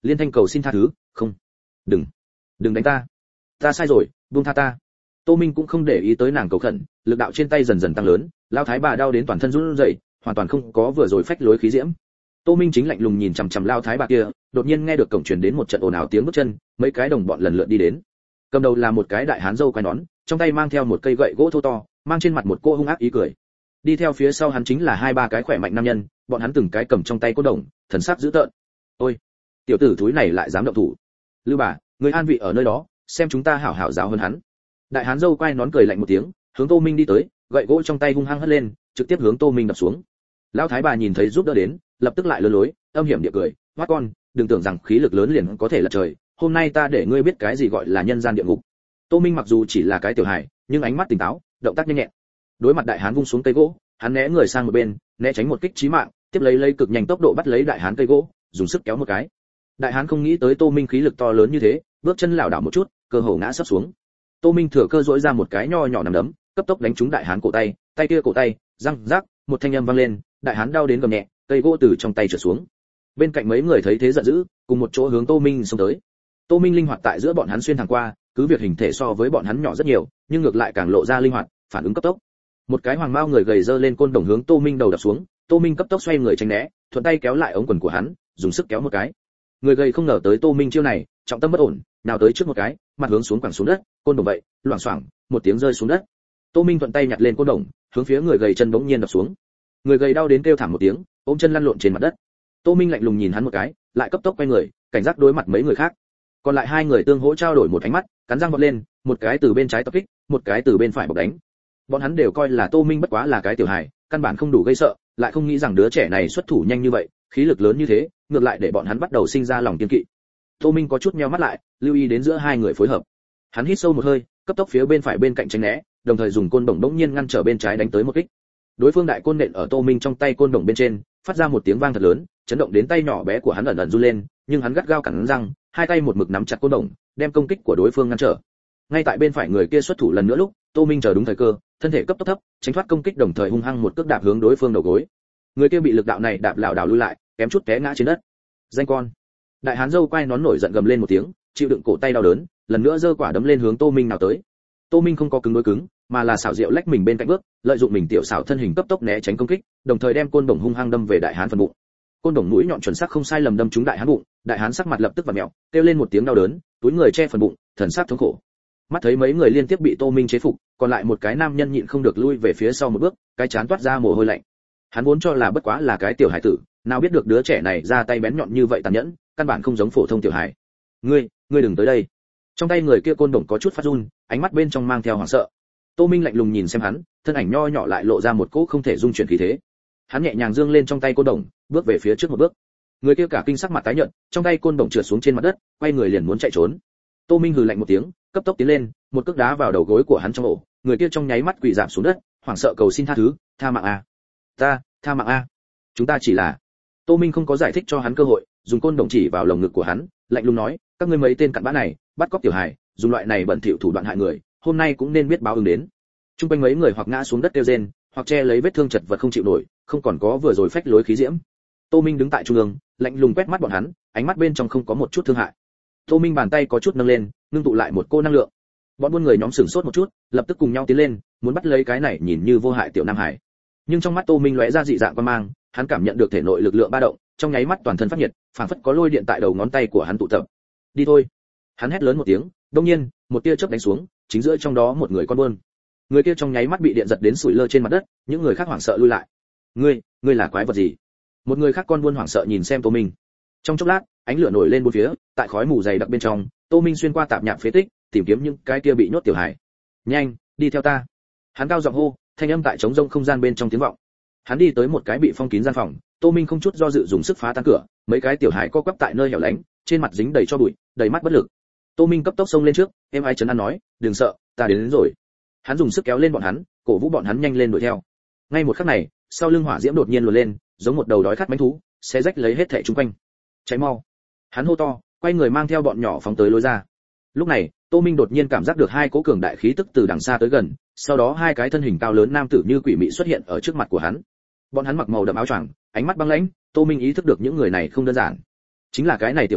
liên thanh cầu xin tha thứ, không, đừng đừng đánh ta, ta sai rồi, buông tha ta. Tô Minh cũng không để ý tới nàng cầu khẩn, lực đạo trên tay dần dần tăng lớn, lão thái bà đau đến toàn thân run rẩy, hoàn toàn không có vừa rồi phách lối khí diễm. Tô Minh chính lạnh lùng nhìn chằm chằm lão thái bà kia, đột nhiên nghe được cổng truyền đến một trận ồn ào tiếng bước chân, mấy cái đồng bọn lần lượt đi đến. Cầm đầu là một cái đại hán râu quai nón, trong tay mang theo một cây gậy gỗ thô to, mang trên mặt một cô hung ác ý cười. Đi theo phía sau hắn chính là hai ba cái khỏe mạnh nam nhân, bọn hắn từng cái cầm trong tay côn đồng, thần sắc dữ tợn. Ôi, tiểu tử thúi này lại dám động thủ. Lưu bà, người an vị ở nơi đó, xem chúng ta hảo hảo giáo hơn hắn. Đại hán râu quai nón cười lạnh một tiếng, hướng Tô Minh đi tới, gậy gỗ trong tay hung hăng hất lên, trực tiếp hướng Tô Minh đập xuống. Lão thái bà nhìn thấy giúp đỡ đến, lập tức lại lừa lối, âm hiểm địa cười, "Hoát con, đừng tưởng rằng khí lực lớn liền có thể lật trời, hôm nay ta để ngươi biết cái gì gọi là nhân gian địa ngục." Tô Minh mặc dù chỉ là cái tiểu hài, nhưng ánh mắt tỉnh táo, động tác nhanh nhẹn. Đối mặt đại hán vung xuống cây gỗ, hắn né người sang một bên, né tránh một kích chí mạng, tiếp lấy lấy cực nhanh tốc độ bắt lấy đại hán cây gỗ, dùng sức kéo một cái. Đại hán không nghĩ tới Tô Minh khí lực to lớn như thế, bước chân lảo đảo một chút, cơ hồ ngã sấp xuống. Tô Minh thừa cơ duỗi ra một cái nho nhỏ nắm đấm, cấp tốc đánh trúng đại hán cổ tay, tay kia cổ tay, răng rắc, một thanh âm vang lên, đại hán đau đến gầm nhẹ, cây gỗ từ trong tay trở xuống. Bên cạnh mấy người thấy thế giận dữ, cùng một chỗ hướng Tô Minh xông tới. Tô Minh linh hoạt tại giữa bọn hắn xuyên thẳng qua, cứ việc hình thể so với bọn hắn nhỏ rất nhiều, nhưng ngược lại càng lộ ra linh hoạt, phản ứng cấp tốc. Một cái hoàng mao người gầy dơ lên côn đồng hướng Tô Minh đầu đập xuống, Tô Minh cấp tốc xoay người tránh né, thuận tay kéo lại ống quần của hắn, dùng sức kéo một cái. Người gầy không ngờ tới Tô Minh chiêu này, trọng tâm bất ổn, nào tới trước một cái, mặt hướng xuống quẳng xuống đất, côn đồng vậy, loảng xoảng, một tiếng rơi xuống đất. Tô Minh thuận tay nhặt lên côn đồng, hướng phía người gầy chân bỗng nhiên đập xuống. Người gầy đau đến kêu thảm một tiếng, ôm chân lăn lộn trên mặt đất. Tô Minh lạnh lùng nhìn hắn một cái, lại cấp tốc quay người, cảnh giác đối mặt mấy người khác. Còn lại hai người tương hỗ trao đổi một ánh mắt, cắn răng vọt lên, một cái từ bên trái tập kích, một cái từ bên phải bọc đánh. Bọn hắn đều coi là Tô Minh bất quá là cái tiểu hài, căn bản không đủ gây sợ, lại không nghĩ rằng đứa trẻ này xuất thủ nhanh như vậy, khí lực lớn như thế, ngược lại để bọn hắn bắt đầu sinh ra lòng kiêng kỵ. Tô Minh có chút nheo mắt lại, lưu ý đến giữa hai người phối hợp. Hắn hít sâu một hơi, cấp tốc phía bên phải bên cạnh tránh né, đồng thời dùng côn đồng bỗng nhiên ngăn trở bên trái đánh tới một kích. Đối phương đại côn nện ở Tô Minh trong tay côn đồng bên trên, phát ra một tiếng vang thật lớn, chấn động đến tay nhỏ bé của hắn ẩn ẩn run lên, nhưng hắn gắt gao cắn răng, hai tay một mực nắm chặt côn đồng, đem công kích của đối phương ngăn trở. Ngay tại bên phải người kia xuất thủ lần nữa lúc, Tô Minh chờ đúng thời cơ, thân thể cấp tốc thấp, tránh thoát công kích đồng thời hung hăng một cước đạp hướng đối phương đầu gối. Người kia bị lực đạo này đạp lảo đảo lùi lại, kém chút té ngã trên đất. Danh con. Đại hán râu quai nón nổi giận gầm lên một tiếng, chịu đựng cổ tay đau đớn, lần nữa giơ quả đấm lên hướng Tô Minh nào tới. Tô Minh không có cứng đối cứng, mà là xảo diệu lách mình bên cạnh bước, lợi dụng mình tiểu xảo thân hình cấp tốc né tránh công kích, đồng thời đem côn đồng hung hăng đâm về đại hán phần bụng. Côn đồng mũi nhọn chuẩn xác không sai lầm đâm trúng đại hán bụng, đại hán sắc mặt lập tức vặn mèo, kêu lên một tiếng đau đớn, túi người che phần bụng, thần sắc thống khổ. Mắt thấy mấy người liên tiếp bị Tô Minh chế phục, còn lại một cái nam nhân nhịn không được lui về phía sau một bước, cái chán toát ra mồ hôi lạnh. Hắn vốn cho là bất quá là cái tiểu hải tử, nào biết được đứa trẻ này ra tay bén nhọn như vậy tàn nhẫn, căn bản không giống phổ thông tiểu hải. Ngươi, ngươi đừng tới đây. Trong tay người kia côn đồng có chút phát run, ánh mắt bên trong mang theo hoảng sợ. Tô Minh lạnh lùng nhìn xem hắn, thân ảnh nho nhỏ lại lộ ra một cỗ không thể dung chuyển khí thế. Hắn nhẹ nhàng dương lên trong tay côn đồng, bước về phía trước một bước. Người kia cả kinh sắc mặt tái nhợt, trong tay côn đồng trượt xuống trên mặt đất, quay người liền muốn chạy trốn. Tô Minh hừ lạnh một tiếng, cấp tốc tiến lên, một cước đá vào đầu gối của hắn trong ổ, người kia trong nháy mắt quỳ rạp xuống đất, hoảng sợ cầu xin tha thứ, "Tha mạng a, ta, tha mạng a, chúng ta chỉ là..." Tô Minh không có giải thích cho hắn cơ hội, dùng côn đồng chỉ vào lồng ngực của hắn, lạnh lùng nói, "Các ngươi mấy tên cặn bã này, bắt cóc tiểu hài, dùng loại này bẩn thỉu thủ đoạn hại người, hôm nay cũng nên biết báo ứng đến." Trung quanh mấy người hoặc ngã xuống đất kêu rên, hoặc che lấy vết thương chật vật không chịu nổi, không còn có vừa rồi phách lối khí diễm. Tô Minh đứng tại trung ương, lạnh lùng quét mắt bọn hắn, ánh mắt bên trong không có một chút thương hại. Tô Minh bàn tay có chút nâng lên, ngưng tụ lại một cô năng lượng. Bọn buôn người nhóm sửng sốt một chút, lập tức cùng nhau tiến lên, muốn bắt lấy cái này nhìn như vô hại tiểu nam hải. Nhưng trong mắt Tô Minh lóe ra dị dạng quan mang, hắn cảm nhận được thể nội lực lượng ba động, trong nháy mắt toàn thân phát nhiệt, phảng phất có lôi điện tại đầu ngón tay của hắn tụ tập. "Đi thôi!" Hắn hét lớn một tiếng, đột nhiên, một tia chớp đánh xuống, chính giữa trong đó một người con buôn. Người kia trong nháy mắt bị điện giật đến sủi lơ trên mặt đất, những người khác hoảng sợ lui lại. "Ngươi, ngươi là quái vật gì?" Một người khác con buôn hoảng sợ nhìn xem Tô Minh. Trong chốc lát, ánh lửa nổi lên bốn phía, tại khói mù dày đặc bên trong, Tô Minh xuyên qua tạp nhạp phế tích, tìm kiếm những cái kia bị nhốt tiểu hải. "Nhanh, đi theo ta!" Hắn cao giọng hô, thanh âm tại trống rông không gian bên trong tiếng vọng. Hắn đi tới một cái bị phong kín gian phòng, Tô Minh không chút do dự dùng sức phá tan cửa, mấy cái tiểu hải co quắp tại nơi hẻo lánh, trên mặt dính đầy cho bụi, đầy mắt bất lực. Tô Minh cấp tốc xông lên trước, em ai trấn an nói, "Đừng sợ, ta đến, đến rồi." Hắn dùng sức kéo lên bọn hắn, cổ vũ bọn hắn nhanh lên đuổi theo. Ngay một khắc này, sau lưng hỏa diễm đột nhiên luồn lên, giống một đầu đói khát mãnh thú, xé rách lấy hết thảy xung quanh. "Cháy mau!" Hắn hô to, quay người mang theo bọn nhỏ phóng tới lối ra. Lúc này, Tô Minh đột nhiên cảm giác được hai cỗ cường đại khí tức từ đằng xa tới gần, sau đó hai cái thân hình cao lớn nam tử như quỷ mị xuất hiện ở trước mặt của hắn. Bọn hắn mặc màu đậm áo choàng, ánh mắt băng lãnh, Tô Minh ý thức được những người này không đơn giản. Chính là cái này tiểu tử,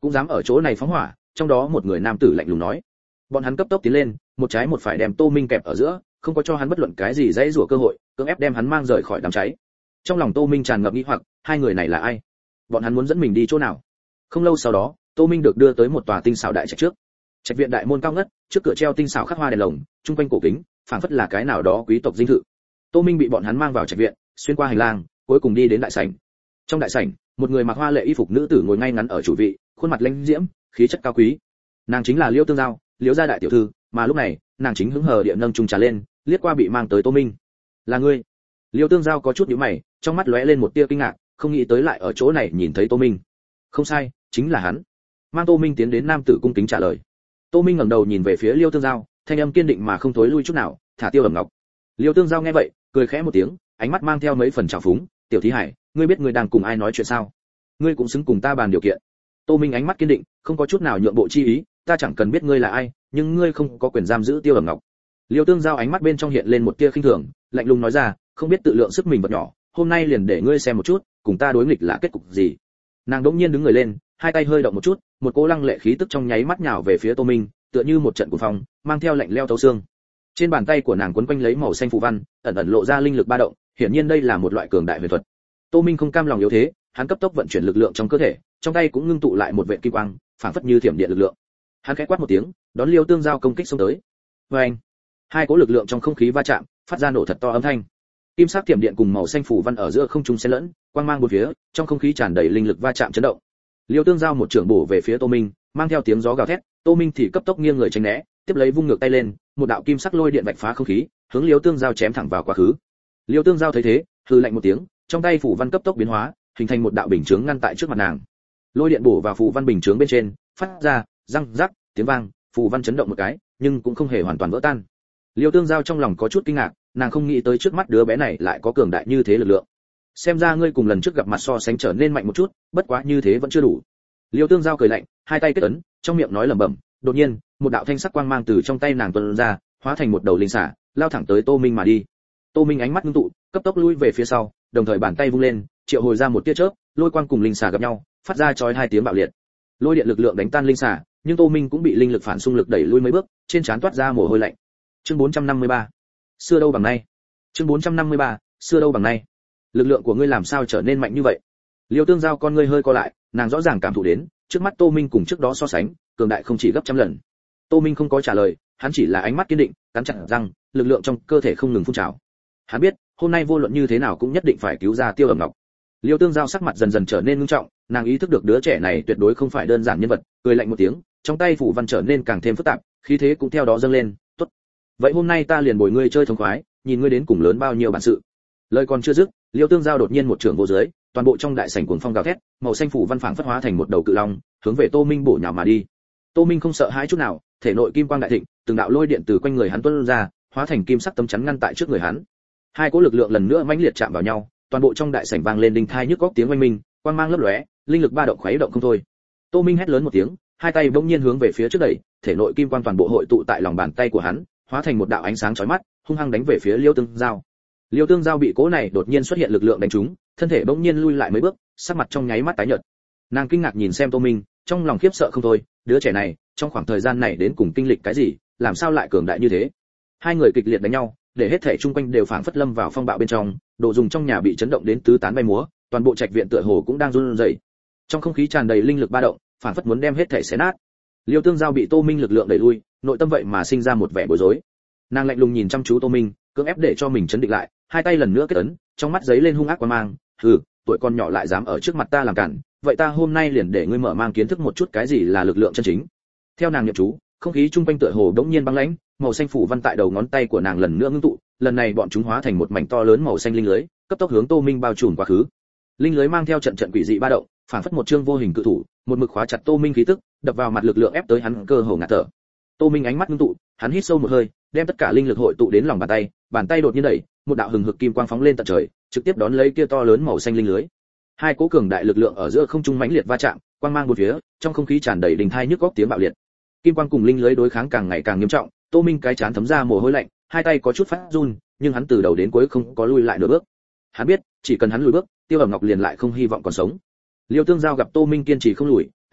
cũng dám ở chỗ này phóng hỏa. Trong đó một người nam tử lạnh lùng nói. Bọn hắn cấp tốc tiến lên, một trái một phải đem Tô Minh kẹp ở giữa, không có cho hắn bất luận cái gì dãy rủa cơ hội, cưỡng ép đem hắn mang rời khỏi đám cháy. Trong lòng Tô Minh tràn ngập nghi hoặc, hai người này là ai? Bọn hắn muốn dẫn mình đi chỗ nào? Không lâu sau đó, Tô Minh được đưa tới một tòa tinh xảo đại trạch trước. Trạch viện đại môn cao ngất, trước cửa treo tinh xảo khắc hoa đèn lồng, trung quanh cổ kính, phảng phất là cái nào đó quý tộc dinh thự. Tô Minh bị bọn hắn mang vào trạch viện, xuyên qua hành lang, cuối cùng đi đến đại sảnh. Trong đại sảnh, một người mặc hoa lệ y phục nữ tử ngồi ngay ngắn ở chủ vị, khuôn mặt lãnh diễm, khí chất cao quý. Nàng chính là Liêu Tương Giao, Liêu gia đại tiểu thư, mà lúc này, nàng chính hứng hờ địa nâng chung trà lên, liếc qua bị mang tới Tô Minh. "Là ngươi?" Liêu Tương Giao có chút nhíu mày, trong mắt lóe lên một tia kinh ngạc, không nghĩ tới lại ở chỗ này nhìn thấy Tô Minh. "Không sai, chính là hắn." Mang Tô Minh tiến đến nam tử cung kính trả lời. Tô Minh ngẩng đầu nhìn về phía Liêu Tương Giao, thanh âm kiên định mà không thối lui chút nào, "Thả Tiêu Ẩm Ngọc." Liêu Tương Giao nghe vậy, cười khẽ một tiếng, ánh mắt mang theo mấy phần trào phúng, "Tiểu Thí Hải, ngươi biết ngươi đang cùng ai nói chuyện sao? Ngươi cũng xứng cùng ta bàn điều kiện." Tô Minh ánh mắt kiên định, không có chút nào nhượng bộ chi ý, "Ta chẳng cần biết ngươi là ai, nhưng ngươi không có quyền giam giữ Tiêu Ẩm Ngọc." Liêu Tương Giao ánh mắt bên trong hiện lên một tia khinh thường, lạnh lùng nói ra, "Không biết tự lượng sức mình vật nhỏ, hôm nay liền để ngươi xem một chút, cùng ta đối nghịch là kết cục gì." Nàng đỗng nhiên đứng người lên, hai tay hơi động một chút, một cỗ lăng lệ khí tức trong nháy mắt nhào về phía Tô Minh, tựa như một trận cuồng phong, mang theo lạnh lẽo thấu xương. Trên bàn tay của nàng quấn quanh lấy màu xanh phù văn, ẩn ẩn lộ ra linh lực ba động, hiển nhiên đây là một loại cường đại huyền thuật. Tô Minh không cam lòng yếu thế, hắn cấp tốc vận chuyển lực lượng trong cơ thể, trong tay cũng ngưng tụ lại một vệt kim quang, phảng phất như thiểm điện lực lượng. Hắn khẽ quát một tiếng, đón Liêu Tương Giao công kích xông tới. Oeng! Hai cỗ lực lượng trong không khí va chạm, phát ra nổ thật to âm thanh. Kim sắc thiểm điện cùng màu xanh phù văn ở giữa không trung xen lẫn, quang mang bốn phía, trong không khí tràn đầy linh lực va chạm chấn động. Liêu Tương Giao một trường bổ về phía Tô Minh, mang theo tiếng gió gào thét, Tô Minh thì cấp tốc nghiêng người tránh né, tiếp lấy vung ngược tay lên, một đạo kim sắc lôi điện vạch phá không khí, hướng Liêu Tương Giao chém thẳng vào quá khứ. Liêu Tương Giao thấy thế, hừ lạnh một tiếng, trong tay phù văn cấp tốc biến hóa, hình thành một đạo bình chướng ngăn tại trước mặt nàng. Lôi điện bổ vào phù văn bình chướng bên trên, phát ra răng rắc tiếng vang, phù văn chấn động một cái, nhưng cũng không hề hoàn toàn vỡ tan. Liêu Tương Giao trong lòng có chút kinh ngạc, nàng không nghĩ tới trước mắt đứa bé này lại có cường đại như thế lực lượng. Xem ra ngươi cùng lần trước gặp mặt so sánh trở nên mạnh một chút, bất quá như thế vẫn chưa đủ. Liêu Tương Giao cười lạnh, hai tay kết ấn, trong miệng nói lẩm bẩm, đột nhiên, một đạo thanh sắc quang mang từ trong tay nàng tuôn ra, hóa thành một đầu linh xả, lao thẳng tới Tô Minh mà đi. Tô Minh ánh mắt ngưng tụ, cấp tốc lui về phía sau, đồng thời bàn tay vung lên, triệu hồi ra một tia chớp, lôi quang cùng linh xả gặp nhau, phát ra chói hai tiếng bạo liệt. Lôi điện lực lượng đánh tan linh xả, nhưng Tô Minh cũng bị linh lực phản xung lực đẩy lui mấy bước, trên trán toát ra mồ hôi lạnh. Chương bốn trăm năm mươi ba. Xưa đâu bằng nay. Chương bốn trăm năm mươi ba. Xưa đâu bằng nay. Lực lượng của ngươi làm sao trở nên mạnh như vậy? Liêu Tương Giao con ngươi hơi co lại, nàng rõ ràng cảm thụ đến, trước mắt Tô Minh cùng trước đó so sánh, cường đại không chỉ gấp trăm lần. Tô Minh không có trả lời, hắn chỉ là ánh mắt kiên định, cắn chặt răng, lực lượng trong cơ thể không ngừng phun trào. Hắn biết, hôm nay vô luận như thế nào cũng nhất định phải cứu ra Tiêu Ẩm Ngọc. Liêu Tương Giao sắc mặt dần dần trở nên nghiêm trọng, nàng ý thức được đứa trẻ này tuyệt đối không phải đơn giản nhân vật, cười lạnh một tiếng, trong tay phủ văn trở nên càng thêm phức tạp, khí thế cũng theo đó dâng lên, "Tốt. Vậy hôm nay ta liền bồi ngươi chơi thống khoái, nhìn ngươi đến cùng lớn bao nhiêu bản sự." Lời còn chưa dứt, Liêu Tương Giao đột nhiên một trường vô dưới, toàn bộ trong đại sảnh cuồng phong gào thét, màu xanh phủ văn phảng phất hóa thành một đầu cự long, hướng về Tô Minh bổ nhào mà đi. Tô Minh không sợ hãi chút nào, thể nội kim quang đại thịnh, từng đạo lôi điện từ quanh người hắn tuôn ra, hóa thành kim sắc tấm chắn ngăn tại trước người hắn. Hai cỗ lực lượng lần nữa mãnh liệt chạm vào nhau, toàn bộ trong đại sảnh vang lên đinh thai nhức óc tiếng oanh minh, quang mang lấp lóe, linh lực ba động khuấy động không thôi. Tô Minh hét lớn một tiếng, hai tay bỗng nhiên hướng về phía trước đẩy, thể nội kim quang toàn bộ hội tụ tại lòng bàn tay của hắn, hóa thành một đạo ánh sáng chói mắt, hung hăng đánh về phía Liêu Tương Giao. Liêu Tương Giao bị cỗ này đột nhiên xuất hiện lực lượng đánh trúng, thân thể bỗng nhiên lui lại mấy bước, sắc mặt trong nháy mắt tái nhợt. Nàng kinh ngạc nhìn xem Tô Minh, trong lòng khiếp sợ không thôi, đứa trẻ này, trong khoảng thời gian này đến cùng kinh lịch cái gì, làm sao lại cường đại như thế? Hai người kịch liệt đánh nhau, để hết thảy chung quanh đều phảng phất lâm vào phong bạo bên trong, đồ dùng trong nhà bị chấn động đến tứ tán bay múa, toàn bộ trạch viện tựa hồ cũng đang run rẩy. Trong không khí tràn đầy linh lực ba động, phảng phất muốn đem hết thảy xé nát. Liêu Tương Giao bị Tô Minh lực lượng đẩy lui, nội tâm vậy mà sinh ra một vẻ bối rối. Nàng lạnh lùng nhìn chăm chú Tô Minh, cưỡng ép để cho mình chấn định lại, hai tay lần nữa kết ấn, trong mắt giấy lên hung ác quang mang, "Hừ, tuổi con nhỏ lại dám ở trước mặt ta làm cản, vậy ta hôm nay liền để ngươi mở mang kiến thức một chút cái gì là lực lượng chân chính." Theo nàng niệm chú, không khí trung quanh tựa hồ đống nhiên băng lãnh, màu xanh phủ văn tại đầu ngón tay của nàng lần nữa ngưng tụ, lần này bọn chúng hóa thành một mảnh to lớn màu xanh linh lưới, cấp tốc hướng Tô Minh bao trùm quá khứ. Linh lưới mang theo trận trận quỷ dị ba động, phản phất một chương vô hình cự thủ, một mực khóa chặt Tô Minh khí tức, đập vào mặt lực lượng ép tới hắn cơ hồ ngạt thở. Tô Minh ánh mắt ngưng tụ, hắn hít sâu một hơi, đem tất cả linh lực hội tụ đến lòng bàn tay, bàn tay đột nhiên đẩy, một đạo hừng hực kim quang phóng lên tận trời, trực tiếp đón lấy kia to lớn màu xanh linh lưới. Hai cỗ cường đại lực lượng ở giữa không trung mãnh liệt va chạm, quang mang bốn phía, trong không khí tràn đầy đình thai nhức óc tiếng bạo liệt. Kim quang cùng linh lưới đối kháng càng ngày càng nghiêm trọng, Tô Minh cái chán thấm ra mồ hôi lạnh, hai tay có chút phát run, nhưng hắn từ đầu đến cuối không có lui lại nửa bước. Hắn biết, chỉ cần hắn lùi bước, Tiêu Ẩm Ngọc liền lại không hy vọng còn sống. Liêu Tương Giao gặp Tô Minh kiên trì không lùi,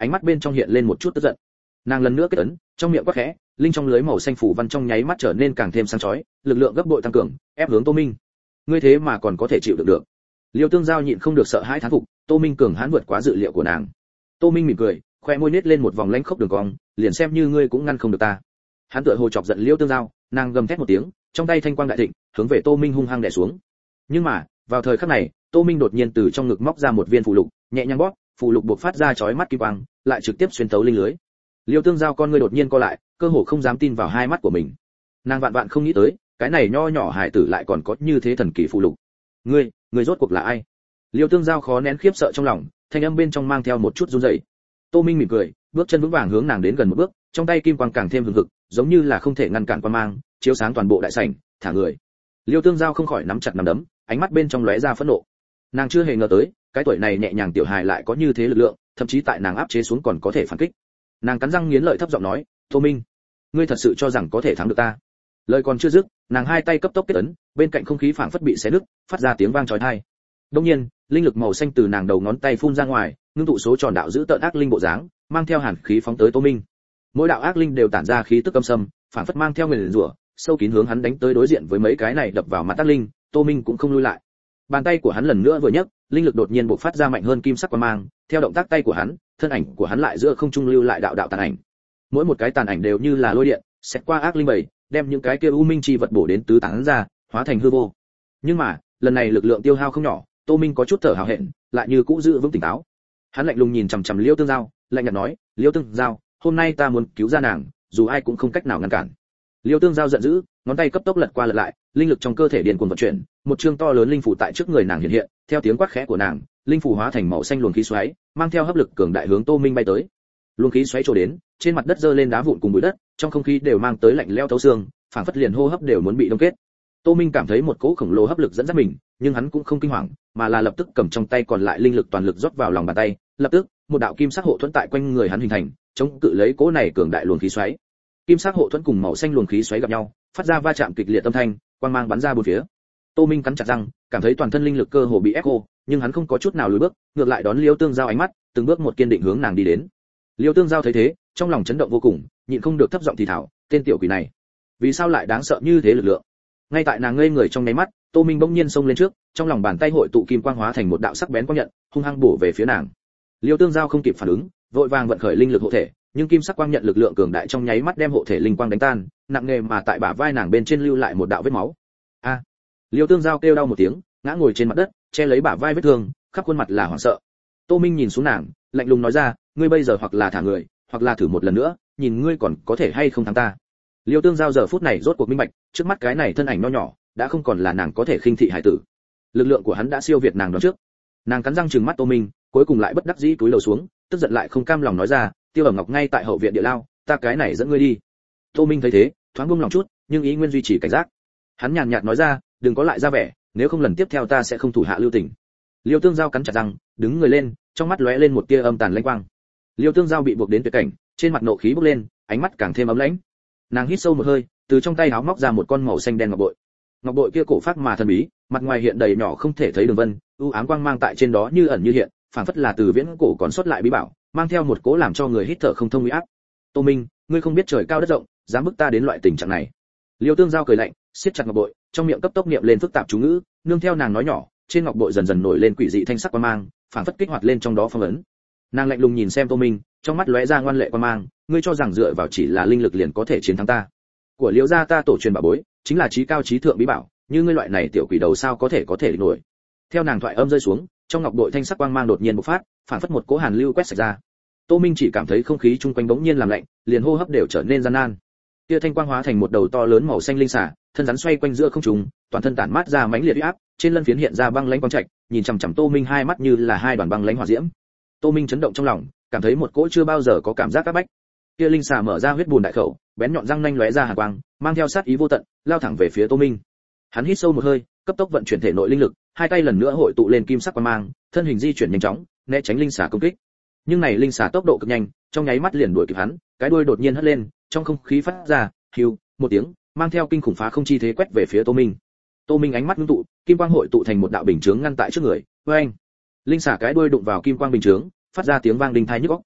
ánh mắt bên trong hiện lên một chút tức giận. Nàng lần nữa kết ấn, trong miệng quát khẽ, linh trong lưới màu xanh phủ văn trong nháy mắt trở nên càng thêm sáng chói, lực lượng gấp bội tăng cường, ép hướng Tô Minh. Ngươi thế mà còn có thể chịu đựng được. Liêu Tương Giao nhịn không được sợ hãi thán phục, Tô Minh cường hãn vượt quá dự liệu của nàng. Tô Minh mỉm cười, khoe môi nết lên một vòng lanh khốc đường cong, liền xem như ngươi cũng ngăn không được ta. Hắn tựa hồ chọc giận Liêu Tương Giao, nàng gầm thét một tiếng, trong tay thanh quang đại thịnh, hướng về Tô Minh hung hăng đè xuống. Nhưng mà, vào thời khắc này, Tô Minh đột nhiên từ trong ngực móc ra một viên phù lục, nhẹ nhàng bóp, phù lục bộc phát ra chói mắt kim quang, lại trực tiếp xuyên thấu linh lưới. Liêu Tương Giao con ngươi đột nhiên co lại, cơ hồ không dám tin vào hai mắt của mình. Nàng vạn vạn không nghĩ tới, cái này nho nhỏ hải tử lại còn có như thế thần kỳ phù lục. Ngươi, ngươi rốt cuộc là ai? Liêu Tương Giao khó nén khiếp sợ trong lòng, thanh âm bên trong mang theo một chút run rẩy. Tô Minh mỉm cười, bước chân vững vàng hướng nàng đến gần một bước, trong tay kim quang càng thêm hừng hực, giống như là không thể ngăn cản quang mang, chiếu sáng toàn bộ đại sảnh, thả người. Liêu Tương Giao không khỏi nắm chặt nắm đấm, ánh mắt bên trong lóe ra phẫn nộ. Nàng chưa hề ngờ tới, cái tuổi này nhẹ nhàng tiểu hài lại có như thế lực lượng, thậm chí tại nàng áp chế xuống còn có thể phản kích. Nàng cắn răng nghiến lợi thấp giọng nói, Tô Minh, ngươi thật sự cho rằng có thể thắng được ta? Lời còn chưa dứt, nàng hai tay cấp tốc kết ấn, bên cạnh không khí phảng phất bị xé nứt, phát ra tiếng vang chói tai. Đương nhiên, linh lực màu xanh từ nàng đầu ngón tay phun ra ngoài, ngưng tụ số tròn đạo giữ tợn ác linh bộ dáng, mang theo hàn khí phóng tới Tô Minh. Mỗi đạo ác linh đều tản ra khí tức âm sâm, phảng phất mang theo nguyền rủa, sâu kín hướng hắn đánh tới đối diện với mấy cái này đập vào mặt ác linh, Tô Minh cũng không lui lại. Bàn tay của hắn lần nữa vừa nhấc, linh lực đột nhiên bộc phát ra mạnh hơn kim sắc quang mang, theo động tác tay của hắn, thân ảnh của hắn lại giữa không trung lưu lại đạo đạo tàn ảnh. Mỗi một cái tàn ảnh đều như là lôi điện, xét qua ác linh bảy, đem những cái kia u minh chi vật bổ đến tứ tán ra, hóa thành hư vô. Nhưng mà, lần này lực lượng tiêu hao không nhỏ, Tô Minh có chút thở hào hẹn, lại như cũ giữ vững tỉnh táo. Hắn lạnh lùng nhìn chằm chằm Liêu Tương Giao, lạnh nhạt nói, Liêu Tương Giao, hôm nay ta muốn cứu ra nàng, dù ai cũng không cách nào ngăn cản. Liêu Tương Giao giận dữ, ngón tay cấp tốc lật qua lật lại, linh lực trong cơ thể điên cuồng vận chuyển, một chương to lớn linh phủ tại trước người nàng hiện hiện, theo tiếng quát khẽ của nàng, linh phủ hóa thành màu xanh luồng khí xoáy, mang theo hấp lực cường đại hướng Tô Minh bay tới. Luồng khí xoáy trổ đến, trên mặt đất rơi lên đá vụn cùng bụi đất, trong không khí đều mang tới lạnh lẽo thấu xương, phảng phất liền hô hấp đều muốn bị đông kết. Tô Minh cảm thấy một cỗ khổng lồ hấp lực dẫn dắt mình, nhưng hắn cũng không kinh hoàng, mà là lập tức cầm trong tay còn lại linh lực toàn lực rót vào lòng bàn tay, lập tức, một đạo kim sắc hộ thuẫn tại quanh người hắn hình thành, chống cự lấy cỗ này cường đại luồng khí xoáy. Kim sắc hộ thuẫn cùng màu xanh luồng khí xoáy gặp nhau, phát ra va chạm kịch liệt âm thanh, quang mang bắn ra bốn phía. Tô Minh cắn chặt răng, cảm thấy toàn thân linh lực cơ hồ bị ép khô, nhưng hắn không có chút nào lùi bước, ngược lại đón Liêu Tương Giao ánh mắt, từng bước một kiên định hướng nàng đi đến. Liêu Tương Giao thấy thế, trong lòng chấn động vô cùng, nhịn không được thấp giọng thì thào, tên tiểu quỷ này, vì sao lại đáng sợ như thế lực lượng? Ngay tại nàng ngây người trong nháy mắt, Tô Minh bỗng nhiên xông lên trước, trong lòng bàn tay hội tụ kim quang hóa thành một đạo sắc bén quang nhận, hung hăng bổ về phía nàng. Liêu Tương Giao không kịp phản ứng, vội vàng vận khởi linh lực hộ thể, nhưng kim sắc quang nhận lực lượng cường đại trong nháy mắt đem hộ thể linh quang đánh tan, nặng nề mà tại bả vai nàng bên trên lưu lại một đạo vết máu. A! À, Liêu Tương Giao kêu đau một tiếng, ngã ngồi trên mặt đất, che lấy bả vai vết thương, khắp khuôn mặt là hoảng sợ. Tô Minh nhìn xuống nàng, lạnh lùng nói ra, ngươi bây giờ hoặc là thả người, hoặc là thử một lần nữa, nhìn ngươi còn có thể hay không thắng ta. Liêu Tương Giao giờ phút này rốt cuộc minh bạch, trước mắt cái này thân ảnh nho nhỏ, đã không còn là nàng có thể khinh thị hải tử. Lực lượng của hắn đã siêu việt nàng đoán trước. Nàng cắn răng trừng mắt Tô Minh, cuối cùng lại bất đắc dĩ cúi đầu xuống, tức giận lại không cam lòng nói ra, Tiêu Ẩm Ngọc ngay tại hậu viện địa lao, ta cái này dẫn ngươi đi. Tô Minh thấy thế, thoáng buông lòng chút, nhưng ý nguyên duy trì cảnh giác. Hắn nhàn nhạt nói ra, đừng có lại ra vẻ, nếu không lần tiếp theo ta sẽ không thủ hạ lưu tình. Liêu Tương Giao cắn chặt răng, đứng người lên, trong mắt lóe lên một tia âm tàn lanh quang. Liêu Tương Giao bị buộc đến tuyệt cảnh, trên mặt nộ khí bốc lên, ánh mắt càng thêm ấm lãnh. Nàng hít sâu một hơi, từ trong tay áo móc ra một con màu xanh đen ngọc bội. Ngọc bội kia cổ phác mà thần bí, mặt ngoài hiện đầy nhỏ không thể thấy đường vân, u ám quang mang tại trên đó như ẩn như hiện, phảng phất là từ viễn cổ còn sót lại bí bảo, mang theo một cỗ làm cho người hít thở không thông uy áp. Tô Minh, ngươi không biết trời cao đất rộng, dám bức ta đến loại tình trạng này. Liêu Tương Giao cười lạnh, siết chặt ngọc bội, trong miệng cấp tốc niệm lên phức tạp chú ngữ, nương theo nàng nói nhỏ, trên ngọc bội dần dần nổi lên quỷ dị thanh sắc quang mang, phảng phất kích hoạt lên trong đó phong ấn. Nàng lạnh lùng nhìn xem Tô Minh, trong mắt lóe ra ngoan lệ quang mang, ngươi cho rằng dựa vào chỉ là linh lực liền có thể chiến thắng ta? Của Liễu gia ta tổ truyền bảo bối, chính là chí cao chí thượng bí bảo, như ngươi loại này tiểu quỷ đầu sao có thể có thể nổi. Theo nàng thoại âm rơi xuống, trong ngọc bội thanh sắc quang mang đột nhiên bộc phát, phảng phất một cỗ hàn lưu quét sạch ra. Tô Minh chỉ cảm thấy không khí chung quanh bỗng nhiên làm lạnh, liền hô hấp đều trở nên gian nan. Kia thanh quang hóa thành một đầu to lớn màu xanh linh xà, thân rắn xoay quanh giữa không trung, toàn thân tản mát ra mãnh liệt uy áp, trên lân phiến hiện ra băng lãnh quang trạch, nhìn chằm chằm Tô Minh hai mắt như là hai đoàn băng lãnh hỏa diễm. Tô Minh chấn động trong lòng, cảm thấy một cỗ chưa bao giờ có cảm giác áp bách. Kia linh xà mở ra huyết bùn đại khẩu, bén nhọn răng nanh lóe ra hàn quang, mang theo sát ý vô tận, lao thẳng về phía Tô Minh. Hắn hít sâu một hơi, cấp tốc vận chuyển thể nội linh lực, hai tay lần nữa hội tụ lên kim sắc quang mang, thân hình di chuyển nhanh chóng, né tránh linh xà công kích. Nhưng này linh xà tốc độ cực nhanh, trong nháy mắt liền đuổi kịp hắn, cái đuôi đột nhiên hất lên, trong không khí phát ra hưu một tiếng, mang theo kinh khủng phá không chi thế quét về phía Tô Minh. Tô Minh ánh mắt ngưng tụ, kim quang hội tụ thành một đạo bình chướng ngăn tại trước người. Oeng! Linh xà cái đuôi đụng vào kim quang bình chướng, phát ra tiếng vang đinh tai nhức óc.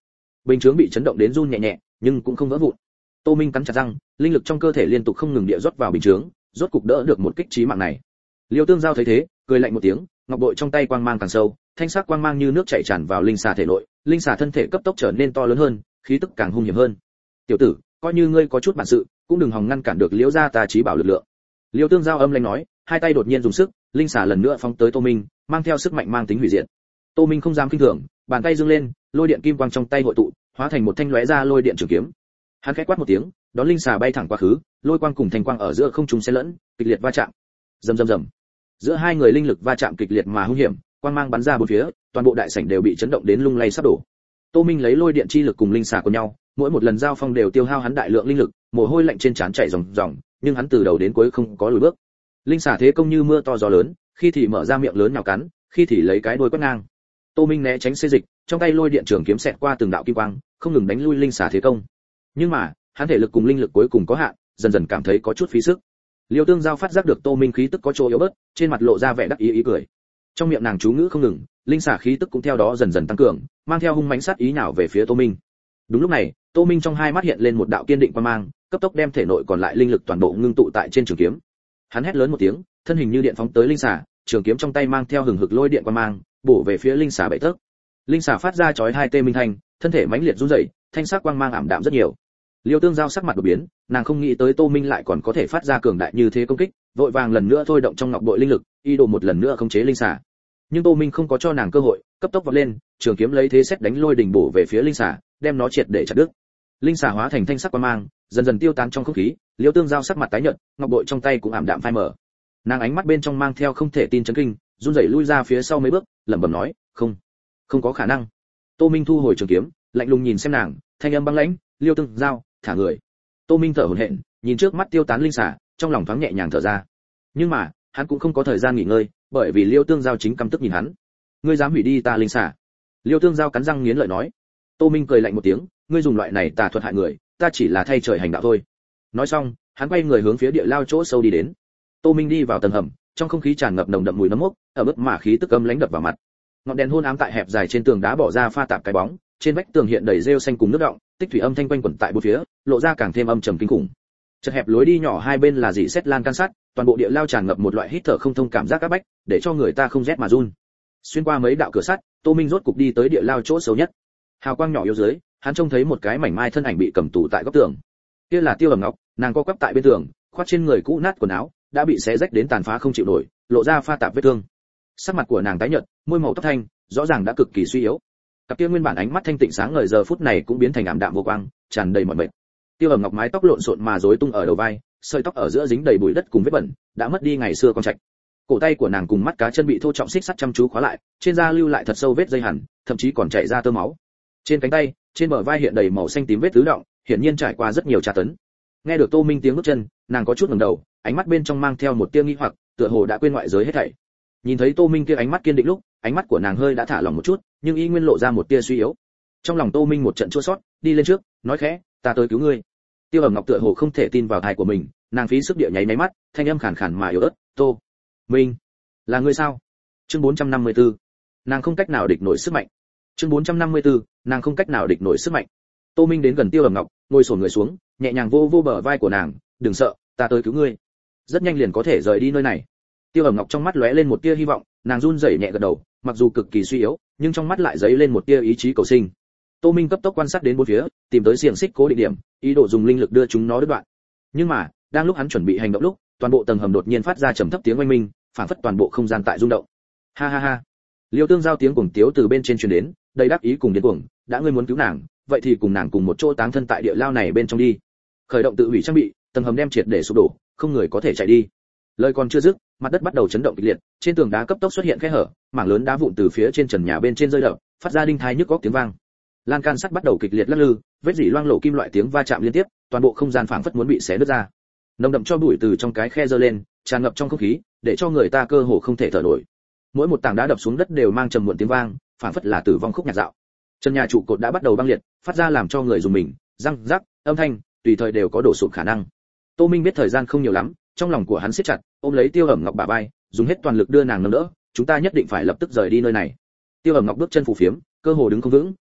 Bình chướng bị chấn động đến run nhẹ nhẹ, nhưng cũng không vỡ vụn. Tô Minh cắn chặt răng, linh lực trong cơ thể liên tục không ngừng địa rót vào bình chướng, rốt cục đỡ được một kích chí mạng này. Liêu Tương Giao thấy thế, cười lạnh một tiếng, ngọc bội trong tay quang mang càng sâu, thanh sắc quang mang như nước chảy tràn vào linh xà thể nội, linh xà thân thể cấp tốc trở nên to lớn hơn, khí tức càng hung hiểm hơn. "Tiểu tử, coi như ngươi có chút bản sự, cũng đừng hòng ngăn cản được Liễu gia ta chí bảo lực lượng." Liêu Tương Giao âm lãnh nói, hai tay đột nhiên dùng sức, linh xà lần nữa phóng tới Tô Minh, mang theo sức mạnh mang tính hủy diệt. Tô Minh không dám kinh thường, bàn tay giương lên, lôi điện kim quang trong tay hội tụ, hóa thành một thanh lóe ra lôi điện trường kiếm. Hắn khẽ quát một tiếng, đón linh xà bay thẳng quá khứ, lôi quang cùng thanh quang ở giữa không trung xen lẫn, kịch liệt va chạm. Rầm rầm rầm. Giữa hai người linh lực va chạm kịch liệt mà hung hiểm, quang mang bắn ra bốn phía, toàn bộ đại sảnh đều bị chấn động đến lung lay sắp đổ. Tô Minh lấy lôi điện chi lực cùng linh xà của nhau, mỗi một lần giao phong đều tiêu hao hắn đại lượng linh lực, mồ hôi lạnh trên trán chảy ròng ròng, nhưng hắn từ đầu đến cuối không có lùi bước. Linh xà thế công như mưa to gió lớn, khi thì mở ra miệng lớn nhào cắn, khi thì lấy cái đuôi quét ngang. Tô Minh né tránh xê dịch, trong tay lôi điện trường kiếm xẹt qua từng đạo kim quang, không ngừng đánh lui linh xà thế công. Nhưng mà, hắn thể lực cùng linh lực cuối cùng có hạn, dần dần cảm thấy có chút phí sức. Liêu Tương Giao phát giác được Tô Minh khí tức có chỗ yếu bớt, trên mặt lộ ra vẻ đắc ý ý cười. Trong miệng nàng chú ngữ không ngừng, linh xà khí tức cũng theo đó dần dần tăng cường, mang theo hung mãnh sát ý nào về phía Tô Minh. Đúng lúc này, Tô Minh trong hai mắt hiện lên một đạo kiên định quang mang, cấp tốc đem thể nội còn lại linh lực toàn bộ ngưng tụ tại trên trường kiếm. Hắn hét lớn một tiếng, thân hình như điện phóng tới linh xà, trường kiếm trong tay mang theo hừng hực lôi điện quang mang, bổ về phía linh xà bảy tấc. Linh xà phát ra chói hai tê minh thanh, thân thể mãnh liệt run rẩy, thanh sắc quang mang ảm đạm rất nhiều. Liêu Tương Giao sắc mặt đổi biến, nàng không nghĩ tới Tô Minh lại còn có thể phát ra cường đại như thế công kích, vội vàng lần nữa thôi động trong ngọc bội linh lực, ý đồ một lần nữa khống chế linh xà. Nhưng Tô Minh không có cho nàng cơ hội, cấp tốc vọt lên, trường kiếm lấy thế xét đánh lôi đỉnh bổ về phía linh xà, đem nó triệt để chặt đứt. Linh xà hóa thành thanh sắc quang mang, dần dần tiêu tán trong không khí, Liêu Tương Giao sắc mặt tái nhợt, ngọc bội trong tay cũng ảm đạm phai mờ. Nàng ánh mắt bên trong mang theo không thể tin chấn kinh, run rẩy lui ra phía sau mấy bước, lẩm bẩm nói, "Không, không có khả năng." Tô Minh thu hồi trường kiếm, lạnh lùng nhìn xem nàng, thanh âm băng lãnh, "Liêu Tương Giao, thả người." Tô Minh thở hổn hển, nhìn trước mắt tiêu tán linh xà, trong lòng thoáng nhẹ nhàng thở ra. Nhưng mà, hắn cũng không có thời gian nghỉ ngơi, bởi vì Liêu Tương Giao chính căm tức nhìn hắn. "Ngươi dám hủy đi ta linh xà?" Liêu Tương Giao cắn răng nghiến lợi nói. Tô Minh cười lạnh một tiếng, "Ngươi dùng loại này tà thuật hại người, ta chỉ là thay trời hành đạo thôi." Nói xong, hắn quay người hướng phía địa lao chỗ sâu đi đến. Tô Minh đi vào tầng hầm, trong không khí tràn ngập nồng đậm mùi nấm mốc, ở mức mà khí tức âm lãnh đập vào mặt. Ngọn đèn hôn ám tại hẹp dài trên tường đá bỏ ra pha tạp cái bóng, trên vách tường hiện đầy rêu xanh cùng nước đọng, tích thủy âm thanh quanh quẩn tại bốn phía, lộ ra càng thêm âm trầm kinh khủng. Chật hẹp lối đi nhỏ hai bên là dỉ sét lan can sắt, toàn bộ địa lao tràn ngập một loại hít thở không thông cảm giác áp bách, để cho người ta không rét mà run. Xuyên qua mấy đạo cửa sắt, Tô Minh rốt cục đi tới địa lao chỗ xấu nhất. Hào quang nhỏ yếu dưới, hắn trông thấy một cái mảnh mai thân ảnh bị cầm tù tại góc tường. Kia là Tiêu Ẩm Ngọc, nàng co quắp tại bên tường, khoác trên người cũ nát quần áo, đã bị xé rách đến tàn phá không chịu nổi, lộ ra pha tạp vết thương. Sắc mặt của nàng tái nhợt, môi màu tóc thanh, rõ ràng đã cực kỳ suy yếu. Cặp kia nguyên bản ánh mắt thanh tịnh sáng ngời giờ phút này cũng biến thành ảm đạm vô quang, tràn đầy mỏi mệt. Tiêu Ẩm Ngọc mái tóc lộn xộn mà rối tung ở đầu vai, sợi tóc ở giữa dính đầy bụi đất cùng vết bẩn, đã mất đi ngày xưa con trạch. Cổ tay của nàng cùng mắt cá chân bị thô trọng xích sắt chăm chú khóa lại, trên da lưu lại thật sâu vết dây hằn, thậm chí còn chảy ra tơ máu. Trên cánh tay, trên bờ vai hiện đầy màu xanh tím vết tứ động, hiển nhiên trải qua rất nhiều tra tấn. Nghe được Tô Minh tiếng bước chân, nàng có chút ngẩng đầu, ánh mắt bên trong mang theo một tia nghi hoặc, tựa hồ đã quên ngoại giới hết thảy. Nhìn thấy Tô Minh kia ánh mắt kiên định lúc, ánh mắt của nàng hơi đã thả lỏng một chút, nhưng y nguyên lộ ra một tia suy yếu. Trong lòng Tô Minh một trận chua xót, đi lên trước, nói khẽ, "Ta tới cứu ngươi." Tiêu Ẩm Ngọc tựa hồ không thể tin vào tai của mình, nàng phí sức địa nháy máy mắt, thanh âm khàn khàn mà yếu ớt, "Tô Minh, là ngươi sao?" Chương bốn trăm năm mươi tư. Nàng không cách nào địch nổi sức mạnh. Chương bốn trăm năm mươi tư. Nàng không cách nào địch nổi sức mạnh. Tô Minh đến gần Tiêu Ẩm Ngọc, ngồi xổm người xuống, nhẹ nhàng vô vô bờ vai của nàng, "Đừng sợ, ta tới cứu ngươi. Rất nhanh liền có thể rời đi nơi này." Tiêu Ẩm Ngọc trong mắt lóe lên một tia hy vọng, nàng run rẩy nhẹ gật đầu, mặc dù cực kỳ suy yếu, nhưng trong mắt lại dấy lên một tia ý chí cầu sinh. Tô Minh cấp tốc quan sát đến bốn phía, tìm tới xiềng xích cố định điểm, ý đồ dùng linh lực đưa chúng nó đứt đoạn. Nhưng mà, đang lúc hắn chuẩn bị hành động lúc, toàn bộ tầng hầm đột nhiên phát ra trầm thấp tiếng oanh minh, phảng phất toàn bộ không gian tại rung động. Ha ha ha. Liêu Tương Giao tiếng cuồng tiếu từ bên trên truyền đến, đầy đáp ý cùng điên cuồng, "Đã ngươi muốn cứu nàng, vậy thì cùng nàng cùng một chỗ táng thân tại địa lao này bên trong đi." Khởi động tự hủy trang bị, tầng hầm đem triệt để sụp đổ, không người có thể chạy đi. Lời còn chưa dứt, mặt đất bắt đầu chấn động kịch liệt, trên tường đá cấp tốc xuất hiện khe hở, mảng lớn đá vụn từ phía trên trần nhà bên trên rơi đập, phát ra đinh tai nhức óc tiếng vang. Lan can sắt bắt đầu kịch liệt lắc lư, vết rỉ loang lổ kim loại tiếng va chạm liên tiếp, toàn bộ không gian phảng phất muốn bị xé nứt ra. Nồng đậm cho bụi từ trong cái khe giơ lên, tràn ngập trong không khí, để cho người ta cơ hồ không thể thở nổi. Mỗi một tảng đá đập xuống đất đều mang trầm muộn tiếng vang, phảng phất là tử vong khúc nhạc dạo. Chân nhà trụ cột đã bắt đầu băng liệt, phát ra làm cho người rùng mình, răng rắc, âm thanh, tùy thời đều có đổ sụp khả năng. Tô Minh biết thời gian không nhiều lắm, trong lòng của hắn siết chặt, ôm lấy Tiêu Ẩm Ngọc bả vai, dùng hết toàn lực đưa nàng nâng đỡ, "Chúng ta nhất định phải lập tức rời đi nơi này." Tiêu Ẩm Ngọc bước chân phù phiếm, cơ hồ đứng không vững,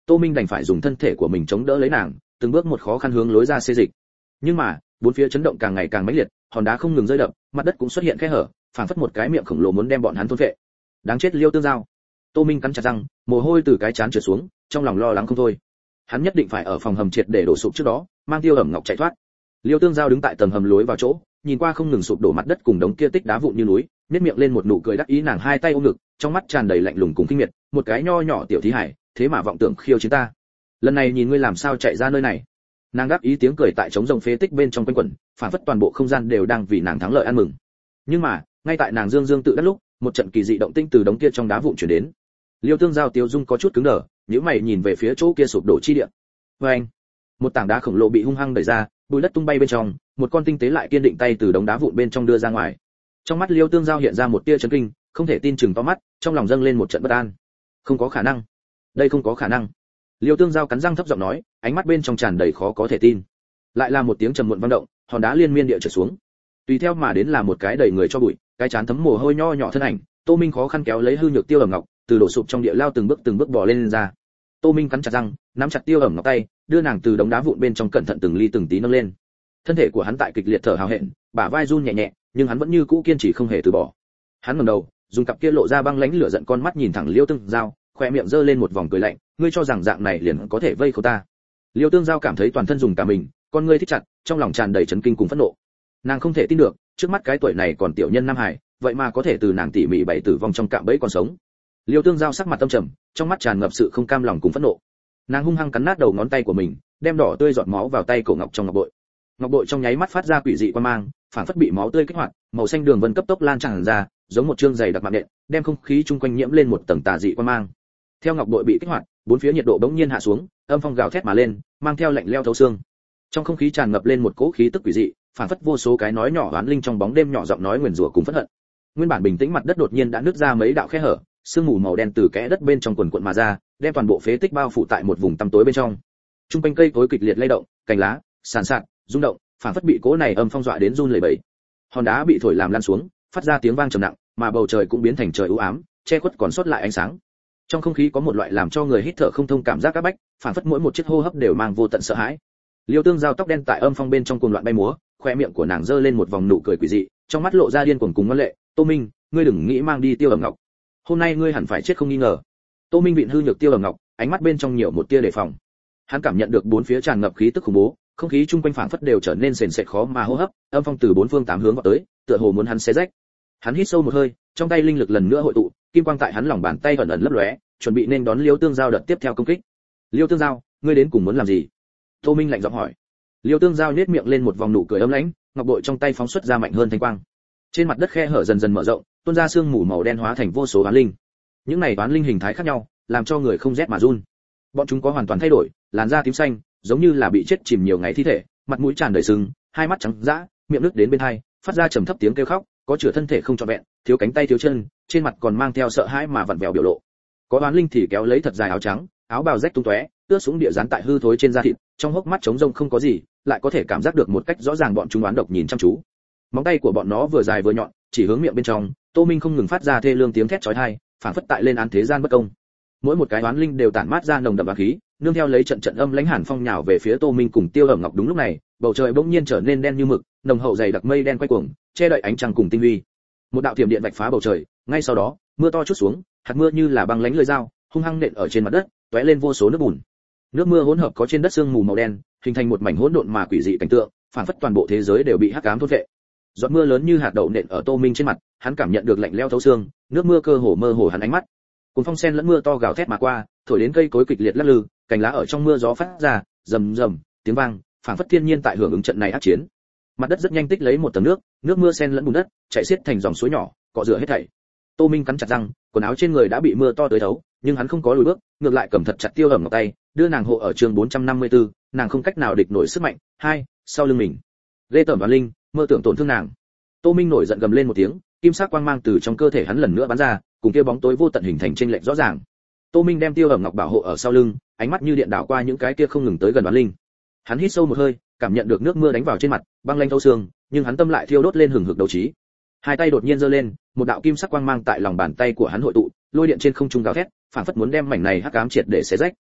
Tô Minh đành phải dùng thân thể của mình chống đỡ lấy nàng, từng bước một khó khăn hướng lối ra xê dịch. Nhưng mà bốn phía chấn động càng ngày càng mãnh liệt, hòn đá không ngừng rơi đập, mặt đất cũng xuất hiện khe hở, phảng phất một cái miệng khổng lồ muốn đem bọn hắn thôn phệ. Đáng chết Liêu Tương Giao. Tô Minh cắn chặt răng, mồ hôi từ cái trán trượt xuống, trong lòng lo lắng không thôi. Hắn nhất định phải ở phòng hầm triệt để đổ sụp trước đó, mang Tiêu Ẩm Ngọc chạy thoát. Liêu Tương Giao đứng tại tầng hầm lối vào chỗ, nhìn qua không ngừng sụp đổ mặt đất cùng đống kia tích đá vụn như núi, nhếch miệng lên một nụ cười đắc ý, nàng hai tay ôm ngực, trong mắt tràn đầy lạnh lùng cùng kinh miệt, một cái nho nhỏ tiểu thí hải, thế mà vọng tưởng khiêu chiến ta. Lần này nhìn ngươi làm sao chạy ra nơi này. Nàng đáp ý tiếng cười tại trống rồng phế tích bên trong quanh quẩn, phản phất toàn bộ không gian đều đang vì nàng thắng lợi ăn mừng. Nhưng mà ngay tại nàng dương dương tự đắc lúc, một trận kỳ dị động tĩnh từ đống kia trong đá vụn truyền đến. Liêu Tương Giao tiêu dung có chút cứng đờ, nhíu mày nhìn về phía chỗ kia sụp đổ chi địa. Với anh, một tảng đá khổng lồ bị hung hăng đẩy ra, bụi đất tung bay bên trong, một con tinh tế lại kiên định tay từ đống đá vụn bên trong đưa ra ngoài. Trong mắt Liêu Tương Giao hiện ra một tia chấn kinh, không thể tin chừng to mắt, trong lòng dâng lên một trận bất an. Không có khả năng, đây không có khả năng. Liêu Tương Giao cắn răng thấp giọng nói, ánh mắt bên trong tràn đầy khó có thể tin. Lại là một tiếng trầm muộn vang động, hòn đá liên miên địa trở xuống. Tùy theo mà đến là một cái đầy người cho bụi, cái chán thấm mồ hôi nho nhỏ thân ảnh. Tô Minh khó khăn kéo lấy hư nhược Tiêu Ẩm Ngọc, từ đổ sụp trong địa lao từng bước từng bước bò lên, lên ra. Tô Minh cắn chặt răng, nắm chặt Tiêu Ẩm Ngọc tay, đưa nàng từ đống đá vụn bên trong cẩn thận từng ly từng tí nâng lên. Thân thể của hắn tại kịch liệt thở hào hẹn, bả vai run nhẹ nhẹ, nhưng hắn vẫn như cũ kiên trì không hề từ bỏ. Hắn ngẩng đầu, dùng cặp kia lộ ra băng lãnh lửa giận con mắt nhìn thẳng Liêu Tương Giao, khoe miệng giơ lên một vòng cười lạnh, ngươi cho rằng dạng này liền có thể vây khốn ta. Liêu Tương Giao cảm thấy toàn thân dùng cả mình, con ngươi thích chặt, trong lòng tràn đầy chấn kinh cùng phẫn nộ. Nàng không thể tin được, trước mắt cái tuổi này còn tiểu nhân nam hải, vậy mà có thể từ nàng tỉ mỉ bày tử vong trong cạm bẫy còn sống. Liêu Tương Giao sắc mặt tâm trầm, trong mắt tràn ngập sự không cam lòng cùng phẫn nộ. Nàng hung hăng cắn nát đầu ngón tay của mình, đem đỏ tươi giọt máu vào tay cổ ngọc trong ngọc bội. Ngọc bội trong nháy mắt phát ra quỷ dị quang mang, phản phất bị máu tươi kích hoạt, màu xanh đường vân cấp tốc lan tràn ra, giống một chương dày đặc mạng nện, đem không khí chung quanh nhiễm lên một tầng tà dị quang mang. Theo ngọc bội bị kích hoạt, bốn phía nhiệt độ bỗng nhiên hạ xuống, âm phong gào thét mà lên, mang theo lạnh lẽo thấu xương. Trong không khí tràn ngập lên một cỗ khí tức quỷ dị, phản phất vô số cái nói nhỏ oán linh trong bóng đêm nhỏ giọng nói nguyền rủa cùng phẫn hận. Nguyên bản bình tĩnh mặt đất đột nhiên đã nứt ra mấy đạo khe hở, sương mù màu đen từ kẽ đất bên trong quần quần mà ra, đem toàn bộ phế tích bao phủ tại một vùng tăm tối bên trong. Trung quanh cây cối kịch liệt lay động, cành lá sàn sạt, rung động, phản phất bị cỗ này âm phong dọa đến run lẩy bẩy. Hòn đá bị thổi làm lăn xuống, phát ra tiếng vang trầm nặng, mà bầu trời cũng biến thành trời u ám, che khuất còn sót lại ánh sáng. Trong không khí có một loại làm cho người hít thở không thông cảm giác áp bách, phản phất mỗi một chiếc hô hấp đều mang vô tận sợ hãi. Liêu Tương Giao tóc đen tại âm phong bên trong cuồng loạn bay múa, khoe miệng của nàng giơ lên một vòng nụ cười quỷ dị, trong mắt lộ ra điên cuồng cùng ngoan lệ. Tô Minh, ngươi đừng nghĩ mang đi Tiêu Ẩm Ngọc, hôm nay ngươi hẳn phải chết không nghi ngờ. Tô Minh vịn hư nhược Tiêu Ẩm Ngọc, ánh mắt bên trong nhiều một tia đề phòng. Hắn cảm nhận được bốn phía tràn ngập khí tức khủng bố, không khí chung quanh phảng phất đều trở nên sền sệt khó mà hô hấp, âm phong từ bốn phương tám hướng vào tới, tựa hồ muốn hắn xé rách. Hắn hít sâu một hơi, trong tay linh lực lần nữa hội tụ, kim quang tại hắn lòng bàn tay ẩn ẩn lấp lóe, chuẩn bị nên đón Liêu Tương Giao đợt tiếp theo công kích. Liêu Tương Giao, ngươi đến cùng muốn làm gì? Tô Minh lạnh giọng hỏi. Liêu Tương Giao nhếch miệng lên một vòng nụ cười ấm lãnh, ngọc bội trong tay phóng xuất ra mạnh hơn thanh quang. Trên mặt đất khe hở dần dần mở rộng, tuôn ra sương mù màu đen hóa thành vô số oán linh. Những này oán linh hình thái khác nhau, làm cho người không rét mà run. Bọn chúng có hoàn toàn thay đổi, làn da tím xanh, giống như là bị chết chìm nhiều ngày thi thể, mặt mũi tràn đầy sưng, hai mắt trắng dã, miệng nước đến bên hai, phát ra trầm thấp tiếng kêu khóc, có chữa thân thể không trọn vẹn, thiếu cánh tay thiếu chân, trên mặt còn mang theo sợ hãi mà vặn vẹo biểu lộ. Có oán linh thì kéo lấy thật dài áo trắng, áo bào rách tung tóe, ướt xuống địa dán tại hư thối trên da thịt, trong hốc mắt trống rông không có gì, lại có thể cảm giác được một cách rõ ràng bọn chúng oán độc nhìn chăm chú. Móng tay của bọn nó vừa dài vừa nhọn, chỉ hướng miệng bên trong, Tô Minh không ngừng phát ra thê lương tiếng thét chói tai, phản phất tại lên án thế gian bất công. Mỗi một cái oán linh đều tản mát ra nồng đậm oán khí, nương theo lấy trận trận âm lãnh hàn phong nhào về phía Tô Minh cùng Tiêu Ẩm Ngọc. Đúng lúc này, bầu trời bỗng nhiên trở nên đen như mực, nồng hậu dày đặc mây đen quay cuồng, che đậy ánh trăng cùng tinh huy. Một đạo thiểm điện vạch phá bầu trời, ngay sau đó, mưa to chút xuống, hạt mưa như là băng lãnh lưỡi dao, hung hăng nện ở trên mặt đất, tóe lên vô số nước bùn. Nước mưa hỗn hợp có trên đất sương mù màu đen, hình thành một mảnh hỗn độn mà quỷ dị cảnh tượng, phản phất toàn bộ thế giới đều bị hắc ám thôn phệ. Giọt mưa lớn như hạt đậu nện ở Tô Minh trên mặt, hắn cảm nhận được lạnh lẽo thấu xương, nước mưa cơ hồ mơ hồ hắn ánh mắt. Cuốn phong sen lẫn mưa to gào thét mà qua, thổi đến cây cối kịch liệt lắc lư, cành lá ở trong mưa gió phát ra rầm rầm tiếng vang, phảng phất thiên nhiên tại hưởng ứng trận này ác chiến. Mặt đất rất nhanh tích lấy một tầng nước, nước mưa sen lẫn bùn đất, chảy xiết thành dòng suối nhỏ, cọ rửa hết thảy. Tô Minh cắn chặt răng, quần áo trên người đã bị mưa to tới thấu, nhưng hắn không có lùi bước, ngược lại cầm thật chặt Tiêu Ẩm Ngọc tay, đưa nàng hộ ở chương bốn trăm năm mươi tư, nàng không cách nào địch nổi sức mạnh. Hai, sau lưng mình. Lê Tẩm và Linh, mơ tưởng tổn thương nàng. Tô Minh nổi giận gầm lên một tiếng, kim sắc quang mang từ trong cơ thể hắn lần nữa bắn ra, cùng kia bóng tối vô tận hình thành chênh lệch rõ ràng. Tô Minh đem Tiêu Ẩm Ngọc bảo hộ ở sau lưng, ánh mắt như điện đảo qua những cái kia không ngừng tới gần đoán linh. Hắn hít sâu một hơi, cảm nhận được nước mưa đánh vào trên mặt, băng lanh thấu xương, nhưng hắn tâm lại thiêu đốt lên hừng hực đấu trí. Hai tay đột nhiên giơ lên, một đạo kim sắc quang mang tại lòng bàn tay của hắn hội tụ, lôi điện trên không trung gào thét, phảng phất muốn đem mảnh này hắc ám triệt để xé rách.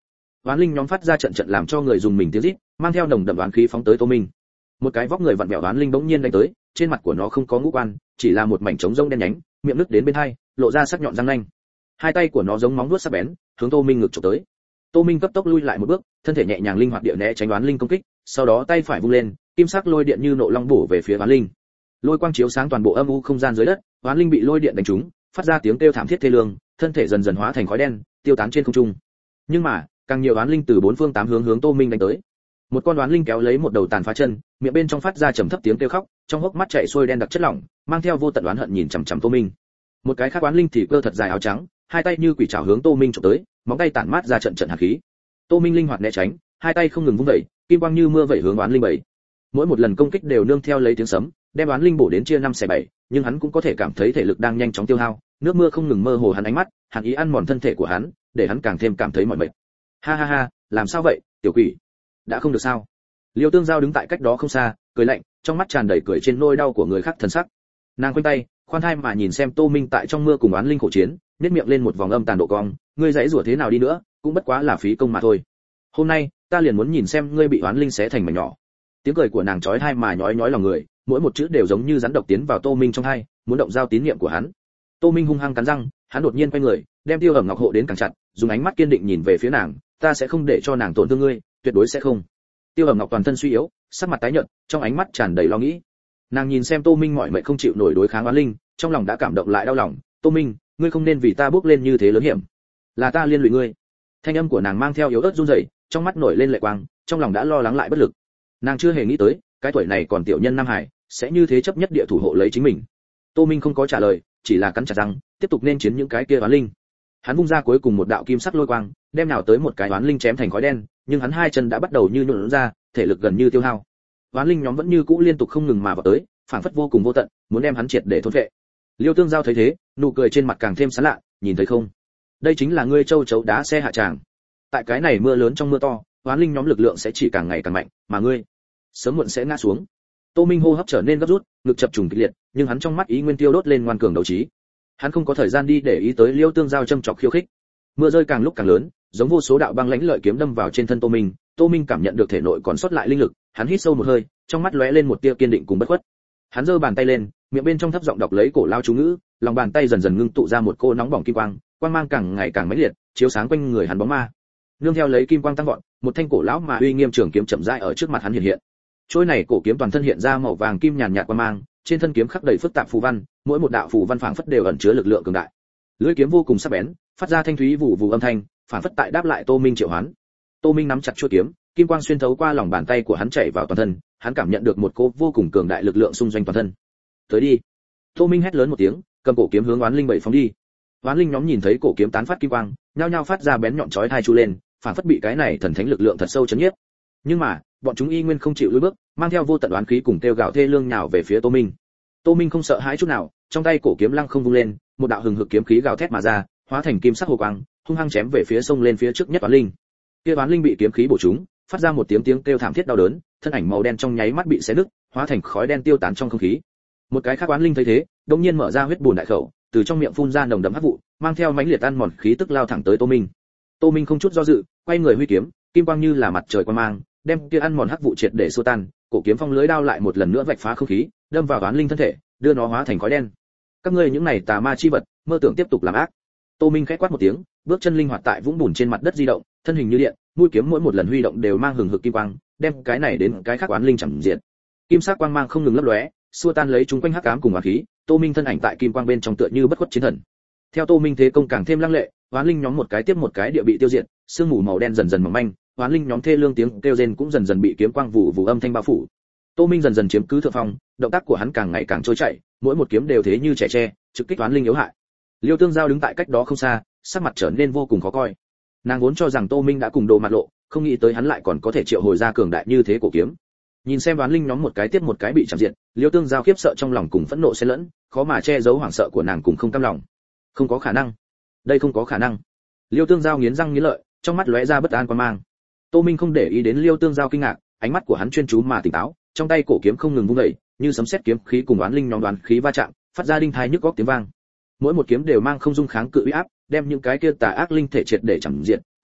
oán linh nhóm phát ra trận trận làm cho người dùng mình tiếng rít, mang theo nồng đậm oán khí phóng tới Tô Minh. Một cái vóc người vặn vẹo oán linh bỗng nhiên đánh tới, trên mặt của nó không có ngũ quan, chỉ là một mảnh trống rông đen nhánh, miệng nứt đến bên hai, lộ ra sắc nhọn răng nanh. Hai tay của nó giống móng vuốt sắc bén, hướng Tô Minh ngực chụp tới. Tô Minh cấp tốc lui lại một bước, thân thể nhẹ nhàng linh hoạt địa né tránh oán linh công kích, sau đó tay phải vung lên, kim sắc lôi điện như nộ long bổ về phía oán linh. Lôi quang chiếu sáng toàn bộ âm u không gian dưới đất, oán linh bị lôi điện đánh trúng, phát ra tiếng kêu thảm thiết thê lương, thân thể dần dần hóa thành khói đen, tiêu tán trên không trung. Nhưng mà, càng nhiều oán linh từ bốn phương tám hướng hướng Tô Minh đánh tới. Một con oán linh kéo lấy một đầu tàn phá chân, miệng bên trong phát ra trầm thấp tiếng kêu khóc, trong hốc mắt chảy xuôi đen đặc chất lỏng, mang theo vô tận oán hận nhìn chằm chằm Tô Minh. Một cái khác oán linh thì cơ thật dài áo trắng, hai tay như quỷ trảo hướng Tô Minh chụp tới, móng tay tản mát ra trận trận hàn khí. Tô Minh linh hoạt né tránh, hai tay không ngừng vung vẩy, kim quang như mưa vẩy hướng oán linh bảy. Mỗi một lần công kích đều nương theo lấy tiếng sấm, đem oán linh bổ đến chia năm xẻ bảy, nhưng hắn cũng có thể cảm thấy thể lực đang nhanh chóng tiêu hao, nước mưa không ngừng mơ hồ hắn ánh mắt, hàn ý ăn mòn thân thể của hắn, để hắn càng thêm cảm thấy mỏi mệt. Ha ha ha, làm sao vậy, tiểu quỷ? Đã không được sao? Liêu Tương Giao đứng tại cách đó không xa, cười lạnh, trong mắt tràn đầy cười trên nỗi đau của người khác thần sắc. Nàng quanh tay, khoan thai mà nhìn xem Tô Minh tại trong mưa cùng oán linh khổ chiến, nhếch miệng lên một vòng âm tàn độ cong, ngươi dãy rủa thế nào đi nữa, cũng bất quá là phí công mà thôi. Hôm nay, ta liền muốn nhìn xem ngươi bị oán linh xé thành mảnh nhỏ. Tiếng cười của nàng chói tai mà nhói nhói lòng người, mỗi một chữ đều giống như rắn độc tiến vào Tô Minh trong tai, muốn động giao tín niệm của hắn. Tô Minh hung hăng cắn răng, hắn đột nhiên quay người, đem Tiêu Ẩm Ngọc hộ đến càng chặt, dùng ánh mắt kiên định nhìn về phía nàng, ta sẽ không để cho nàng tổn thương ngươi, tuyệt đối sẽ không. Tiêu Ẩm Ngọc toàn thân suy yếu, sắc mặt tái nhợt, trong ánh mắt tràn đầy lo nghĩ. Nàng nhìn xem Tô Minh mỏi mệt không chịu nổi đối kháng oán linh, trong lòng đã cảm động lại đau lòng. Tô Minh, ngươi không nên vì ta bước lên như thế lớn hiểm, là ta liên lụy ngươi. Thanh âm của nàng mang theo yếu ớt run rẩy, trong mắt nổi lên lệ quang, trong lòng đã lo lắng lại bất lực. Nàng chưa hề nghĩ tới, cái tuổi này còn tiểu nhân Nam Hải, sẽ như thế chấp nhất địa thủ hộ lấy chính mình. Tô Minh không có trả lời, chỉ là cắn chặt răng, tiếp tục nên chiến những cái kia oán linh. Hắn vung ra cuối cùng một đạo kim sắc lôi quang, đem nào tới một cái oán linh chém thành khói đen, nhưng hắn hai chân đã bắt đầu như nhũn ra, thể lực gần như tiêu hao. Oán linh nhóm vẫn như cũ liên tục không ngừng mà vào tới, phảng phất vô cùng vô tận, muốn đem hắn triệt để thôn phệ. Liêu Tương Giao thấy thế, nụ cười trên mặt càng thêm sán lạ, nhìn thấy không? Đây chính là ngươi châu chấu đá xe hạ tràng. Tại cái này mưa lớn trong mưa to, oán linh nhóm lực lượng sẽ chỉ càng ngày càng mạnh, mà ngươi sớm muộn sẽ ngã xuống. Tô Minh hô hấp trở nên gấp rút, ngực chập trùng kịch liệt, nhưng hắn trong mắt ý nguyên tiêu đốt lên ngoan cường đấu trí. Hắn không có thời gian đi để ý tới Liêu Tương Giao châm chọc khiêu khích. Mưa rơi càng lúc càng lớn, giống vô số đạo băng lãnh lợi kiếm đâm vào trên thân Tô Minh. Tô Minh cảm nhận được thể nội còn sót lại linh lực, hắn hít sâu một hơi, trong mắt lóe lên một tia kiên định cùng bất khuất. Hắn giơ bàn tay lên, miệng bên trong thấp giọng đọc lấy cổ lao chú ngữ, lòng bàn tay dần dần ngưng tụ ra một cô nóng bỏng kim quang, quang mang càng ngày càng mãnh liệt, chiếu sáng quanh người hắn bóng ma. Nương theo lấy kim quang tăng vọt, một thanh cổ lão mà uy nghiêm trường kiếm chậm rãi ở trước mặt hắn hiện hiện. Trôi này cổ kiếm toàn thân hiện ra màu vàng kim nhàn nhạt quang mang, trên thân kiếm khắc đầy phức tạp phù văn, mỗi một đạo phù văn phảng phất đều ẩn chứa lực lượng cường đại. Lưỡi kiếm vô cùng sắc bén, phát ra thanh thúy vụ vụ âm thanh, phảng phất tại đáp lại Tô Minh triệu hoán. Tô Minh nắm chặt chuôi kiếm, kim quang xuyên thấu qua lòng bàn tay của hắn chảy vào toàn thân, hắn cảm nhận được một cỗ vô cùng cường đại lực lượng xung doanh toàn thân. Tới đi! Tô Minh hét lớn một tiếng, cầm cổ kiếm hướng oán linh bảy phóng đi. Oán linh nhóm nhìn thấy cổ kiếm tán phát kim quang, nhao nhao phát ra bén nhọn chói tai chu lên, phảng phất bị cái này thần thánh lực lượng thật sâu chấn nhiếp. Nhưng mà, bọn chúng y nguyên không chịu lùi bước, mang theo vô tận oán khí cùng kêu gào thê lương nhào về phía Tô Minh. Tô Minh không sợ hãi chút nào, trong tay cổ kiếm lăng không vung lên, một đạo hừng hực kiếm khí gào thét mà ra, hóa thành kim sắc hồ quang, hung hăng chém về phía sông lên phía trước nhất oán linh. Kia oán linh bị kiếm khí bổ trúng, phát ra một tiếng tiếng kêu thảm thiết đau đớn, thân ảnh màu đen trong nháy mắt bị xé nứt, hóa thành khói đen tiêu tán trong không khí. Một cái khác oán linh thấy thế, đột nhiên mở ra huyết bùn đại khẩu, từ trong miệng phun ra nồng đậm hắc vụ, mang theo mãnh liệt ăn mòn khí tức lao thẳng tới Tô Minh. Tô Minh không chút do dự, quay người huy kiếm, kim quang như là mặt trời quang mang, đem kia ăn mòn hắc vụ triệt để xua tan, cổ kiếm phong lưới đao lại một lần nữa vạch phá không khí, đâm vào oán linh thân thể, đưa nó hóa thành khói đen. Các ngươi những này tà ma chi vật, mơ tưởng tiếp tục làm ác. Tô Minh khẽ quát một tiếng, bước chân linh hoạt tại vũng bùn trên mặt đất di động, thân hình như điện, mũi kiếm mỗi một lần huy động đều mang hừng hực kim quang, đem cái này đến cái khác oán linh chẳng diệt. Kim sắc quang mang không ngừng lấp lóe, xua tan lấy chúng quanh hắc ám cùng oán khí, Tô Minh thân ảnh tại kim quang bên trong tựa như bất khuất chiến thần. Theo Tô Minh thế công càng thêm lăng lệ, oán linh nhóm một cái tiếp một cái địa bị tiêu diệt, sương mù màu đen dần dần mỏng manh, oán linh nhóm thê lương tiếng kêu rên cũng dần dần bị kiếm quang vụ vụ âm thanh bao phủ. Tô Minh dần dần chiếm cứ thượng phong, động tác của hắn càng ngày càng trôi chảy, mỗi một kiếm đều thế như trẻ tre, trực kích oán linh yếu hại. Liêu Tương Giao đứng tại cách đó không xa, sắc mặt trở nên vô cùng khó coi. Nàng vốn cho rằng Tô Minh đã cùng đồ mặt lộ, không nghĩ tới hắn lại còn có thể triệu hồi ra cường đại như thế cổ kiếm. Nhìn xem oán linh nhóm một cái tiếp một cái bị chạm diệt, Liêu Tương Giao khiếp sợ trong lòng cùng phẫn nộ xen lẫn, khó mà che giấu hoảng sợ của nàng cùng không cam lòng. Không có khả năng, đây không có khả năng. Liêu Tương Giao nghiến răng nghiến lợi, trong mắt lóe ra bất an quan mang. Tô Minh không để ý đến Liêu Tương Giao kinh ngạc, ánh mắt của hắn chuyên chú mà tỉnh táo, trong tay cổ kiếm không ngừng vung dậy, như sấm sét kiếm khí cùng oán linh nhóm đoán khí va chạm, phát ra đinh tai nhức óc tiếng vang. Mỗi một kiếm đều mang không dung kháng cự uy áp, đem những cái kia tà ác linh thể triệt để chẳng diệt, cuối cùng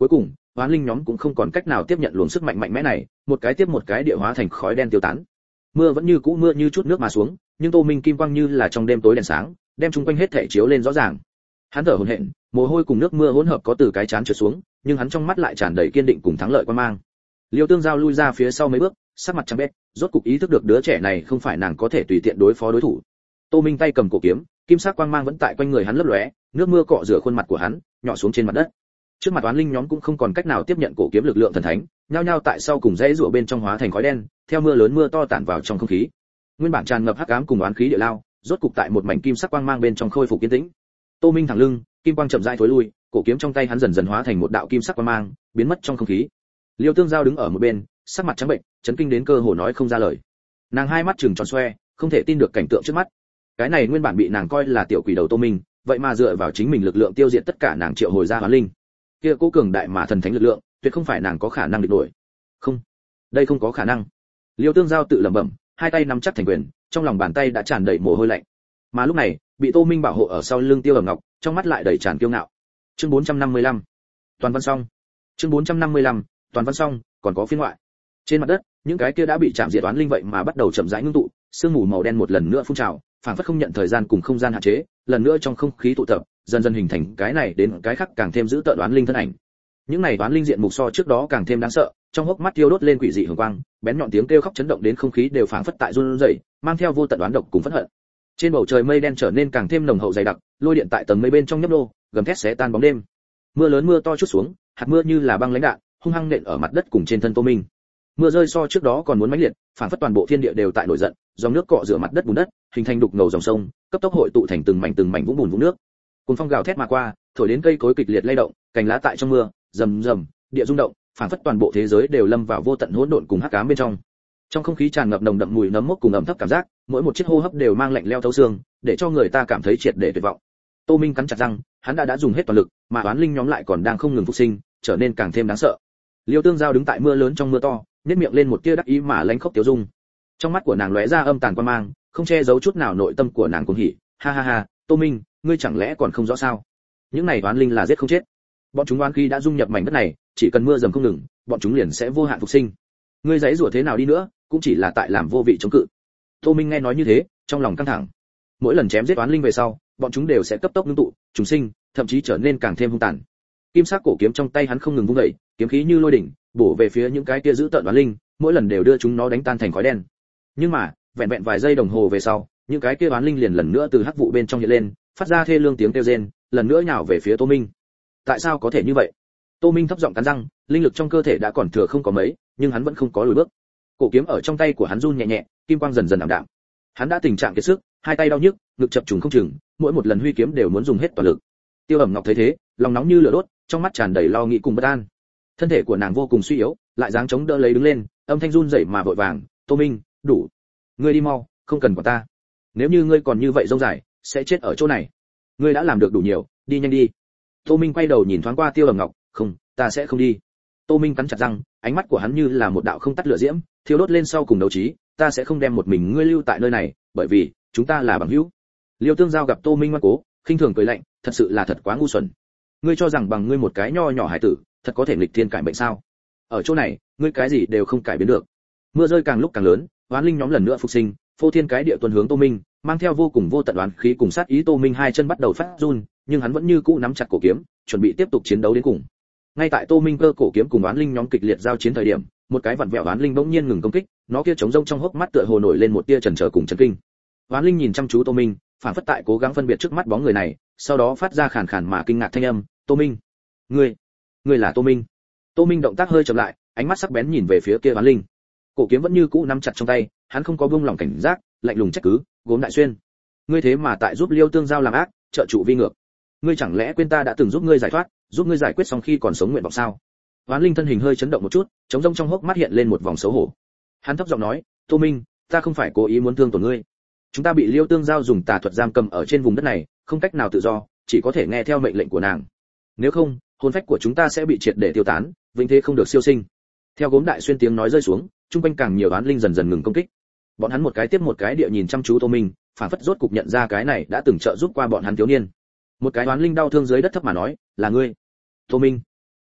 oán linh nhóm cũng không còn cách nào tiếp nhận luồng sức mạnh mạnh mẽ này, một cái tiếp một cái địa hóa thành khói đen tiêu tán. Mưa vẫn như cũ mưa như chút nước mà xuống, nhưng Tô Minh kim quang như là trong đêm tối đèn sáng, đem chung quanh hết thảy chiếu lên rõ ràng. Hắn thở hổn hển, mồ hôi cùng nước mưa hỗn hợp có từ cái chán trượt xuống, nhưng hắn trong mắt lại tràn đầy kiên định cùng thắng lợi quan mang. Liêu Tương Giao lui ra phía sau mấy bước, sắc mặt trắng bệch, rốt cục ý thức được đứa trẻ này không phải nàng có thể tùy tiện đối phó đối thủ. Tô Minh tay cầm cổ kiếm, kim sắc quang mang vẫn tại quanh người hắn lấp lóe, nước mưa cọ rửa khuôn mặt của hắn, nhỏ xuống trên mặt đất. Trước mặt oán linh nhóm cũng không còn cách nào tiếp nhận cổ kiếm lực lượng thần thánh, nhao nhao tại sau cùng dãy rủa bên trong hóa thành khói đen, theo mưa lớn mưa to tản vào trong không khí. Nguyên bản tràn ngập hắc ám cùng oán khí địa lao, rốt cục tại một mảnh kim sắc quang mang bên trong khôi phục yên tĩnh. Tô Minh thẳng lưng, kim quang chậm rãi thối lui, cổ kiếm trong tay hắn dần dần hóa thành một đạo kim sắc quang mang, biến mất trong không khí. Liêu Tương Giao đứng ở một bên, sắc mặt trắng bệnh, chấn kinh đến cơ hồ nói không ra lời. Nàng hai mắt trừng tròn xoe, không thể tin được cảnh tượng trước mắt. Cái này nguyên bản bị nàng coi là tiểu quỷ đầu Tô Minh, vậy mà dựa vào chính mình lực lượng tiêu diệt tất cả nàng triệu hồi ra hoán linh. Kia cố cường đại mà thần thánh lực lượng, tuyệt không phải nàng có khả năng địch nổi. Không, đây không có khả năng. Liêu Tương Giao tự lẩm bẩm, hai tay nắm chắc thành quyền, trong lòng bàn tay đã tràn đầy mồ hôi lạnh. Mà lúc này, bị Tô Minh bảo hộ ở sau lưng Tiêu Ẩm Ngọc, trong mắt lại đầy tràn kiêu ngạo. Chương bốn trăm năm mươi lăm, toàn văn xong. Chương bốn trăm năm mươi lăm, toàn văn xong, còn có phiên ngoại. Trên mặt đất, những cái kia đã bị chạm diệt toán linh vậy mà bắt đầu chậm rãi ngưng tụ, sương mù màu đen một lần nữa phun trào, phảng phất không nhận thời gian cùng không gian hạn chế, lần nữa trong không khí tụ tập, dần dần hình thành cái này đến cái khác càng thêm giữ tợn toán linh thân ảnh. Những này toán linh diện mục so trước đó càng thêm đáng sợ, trong hốc mắt thiêu đốt lên quỷ dị hường quang, bén nhọn tiếng kêu khóc chấn động đến không khí đều phảng phất tại run rẩy, mang theo vô tận đoán độc cùng phẫn hận. Trên bầu trời mây đen trở nên càng thêm nồng hậu dày đặc, lôi điện tại tầng mây bên trong nhấp nô, gầm thét xé tan bóng đêm. Mưa lớn mưa to chút xuống, hạt mưa như là băng lãnh đạn, hung hăng nện ở mặt đất cùng trên thân Tô Minh. Mưa rơi so trước đó còn muốn mãnh liệt, phảng phất toàn bộ thiên địa đều tại nổi giận, dòng nước cọ rửa mặt đất bùn đất, hình thành đục ngầu dòng sông, cấp tốc hội tụ thành từng mảnh từng mảnh vũng bùn vũng nước. Cuồng phong gào thét mà qua, thổi đến cây cối kịch liệt lay động, cành lá tại trong mưa, rầm rầm, địa rung động, phảng phất toàn bộ thế giới đều lâm vào vô tận hỗn độn cùng hắc ám bên trong. Trong không khí tràn ngập nồng đậm mùi nấm mốc cùng ẩm thấp cảm giác, mỗi một chiếc hô hấp đều mang lạnh lẽo thấu xương, để cho người ta cảm thấy triệt để tuyệt vọng. Tô Minh cắn chặt răng, hắn đã đã dùng hết toàn lực, mà oán linh nhóm lại còn đang không ngừng phục sinh, trở nên càng thêm đáng sợ. Liêu Tương Giao đứng tại mưa lớn trong mưa to, nhếch miệng lên một tia đắc ý mà lánh khóc tiêu dung. Trong mắt của nàng lóe ra âm tàn quan mang, không che giấu chút nào nội tâm của nàng cuồng hỉ. Ha ha ha, Tô Minh, ngươi chẳng lẽ còn không rõ sao? Những này oán linh là giết không chết. Bọn chúng oán khí đã dung nhập mảnh đất này, chỉ cần mưa dầm không ngừng, bọn chúng liền sẽ vô hạn phục sinh. Ngươi giãy giụa thế nào đi nữa, cũng chỉ là tại làm vô vị chống cự. Tô Minh nghe nói như thế, trong lòng căng thẳng. Mỗi lần chém giết oán linh về sau, bọn chúng đều sẽ cấp tốc ngưng tụ, trùng sinh, thậm chí trở nên càng thêm hung tàn. Kim sắc cổ kiếm trong tay hắn không ngừng vung dậy, kiếm khí như lôi đỉnh, bổ về phía những cái kia giữ tợn oán linh, mỗi lần đều đưa chúng nó đánh tan thành khói đen. Nhưng mà, vẹn vẹn vài giây đồng hồ về sau, những cái kia oán linh liền lần nữa từ hắc vụ bên trong hiện lên, phát ra thê lương tiếng kêu rên, lần nữa nhào về phía Tô Minh. Tại sao có thể như vậy? Tô Minh thấp giọng cắn răng, linh lực trong cơ thể đã còn thừa không có mấy, nhưng hắn vẫn không có lùi bước. Cổ kiếm ở trong tay của hắn run nhẹ nhẹ, kim quang dần dần ảm đạm. Hắn đã tình trạng kiệt sức, hai tay đau nhức, ngực chập trùng không chừng, mỗi một lần huy kiếm đều muốn dùng hết toàn lực. Tiêu Ẩm Ngọc thấy thế, lòng nóng như lửa đốt, trong mắt tràn đầy lo nghĩ cùng bất an. Thân thể của nàng vô cùng suy yếu, lại dáng chống đỡ lấy đứng lên, âm thanh run rẩy mà vội vàng, "Tô Minh, đủ, ngươi đi mau, không cần quản ta. Nếu như ngươi còn như vậy dông dài, sẽ chết ở chỗ này. Ngươi đã làm được đủ nhiều, đi nhanh đi." Tô Minh quay đầu nhìn thoáng qua Tiêu Ẩm Ngọc, "Không, ta sẽ không đi." Tô Minh cắn chặt răng, ánh mắt của hắn như là một đạo không tắt lửa diễm, thiêu đốt lên sau cùng đấu trí, "Ta sẽ không đem một mình ngươi lưu tại nơi này, bởi vì chúng ta là bằng hữu." Liêu Tương Giao gặp Tô Minh ngoan cố, khinh thường cười lạnh, "Thật sự là thật quá ngu xuẩn. Ngươi cho rằng bằng ngươi một cái nho nhỏ hải tử, thật có thể nghịch thiên cải mệnh sao? Ở chỗ này, ngươi cái gì đều không cải biến được." Mưa rơi càng lúc càng lớn, oán linh nhóm lần nữa phục sinh, phô thiên cái địa tuần hướng Tô Minh, mang theo vô cùng vô tận oán khí cùng sát ý. Tô Minh hai chân bắt đầu phát run, nhưng hắn vẫn như cũ nắm chặt cổ kiếm, chuẩn bị tiếp tục chiến đấu đến cùng. Ngay tại Tô Minh cơ cổ kiếm cùng oán linh nhóm kịch liệt giao chiến thời điểm, một cái vặn vẹo oán linh bỗng nhiên ngừng công kích, nó kia trống rỗng trong hốc mắt tựa hồ nổi lên một tia chần chờ cùng chấn kinh. Oán linh nhìn chăm chú Tô Minh, phản phất tại cố gắng phân biệt trước mắt bóng người này, sau đó phát ra khàn khàn mà kinh ngạc thanh âm, "Tô Minh, ngươi, ngươi là Tô Minh?" Tô Minh động tác hơi chậm lại, ánh mắt sắc bén nhìn về phía kia oán linh. Cổ kiếm vẫn như cũ nắm chặt trong tay, hắn không có buông lỏng cảnh giác, lạnh lùng trách cứ, "Gốm Đại Xuyên, ngươi thế mà tại giúp Liêu Tương Giao làm ác, trợ trụ vi ngược. Ngươi chẳng lẽ quên ta đã từng giúp ngươi giải thoát, giúp ngươi giải quyết xong khi còn sống nguyện vọng sao?" Oán linh thân hình hơi chấn động một chút, trống rỗng trong hốc mắt hiện lên một vòng xấu hổ. Hắn thấp giọng nói, "Tô Minh, ta không phải cố ý muốn thương tổn ngươi. Chúng ta bị Liêu Tương Giao dùng tà thuật giam cầm ở trên vùng đất này, không cách nào tự do, chỉ có thể nghe theo mệnh lệnh của nàng. Nếu không, hồn phách của chúng ta sẽ bị triệt để tiêu tán, vĩnh thế không được siêu sinh." Theo Gốm Đại Xuyên tiếng nói rơi xuống, trung quanh càng nhiều oán linh dần dần ngừng công kích. Bọn hắn một cái tiếp một cái địa nhìn chăm chú Tô Minh, phản phất rốt cục nhận ra cái này đã từng trợ giúp qua bọn hắn thiếu niên. Một cái oán linh đau thương dưới đất thấp mà nói, "Là ngươi, Tô Minh."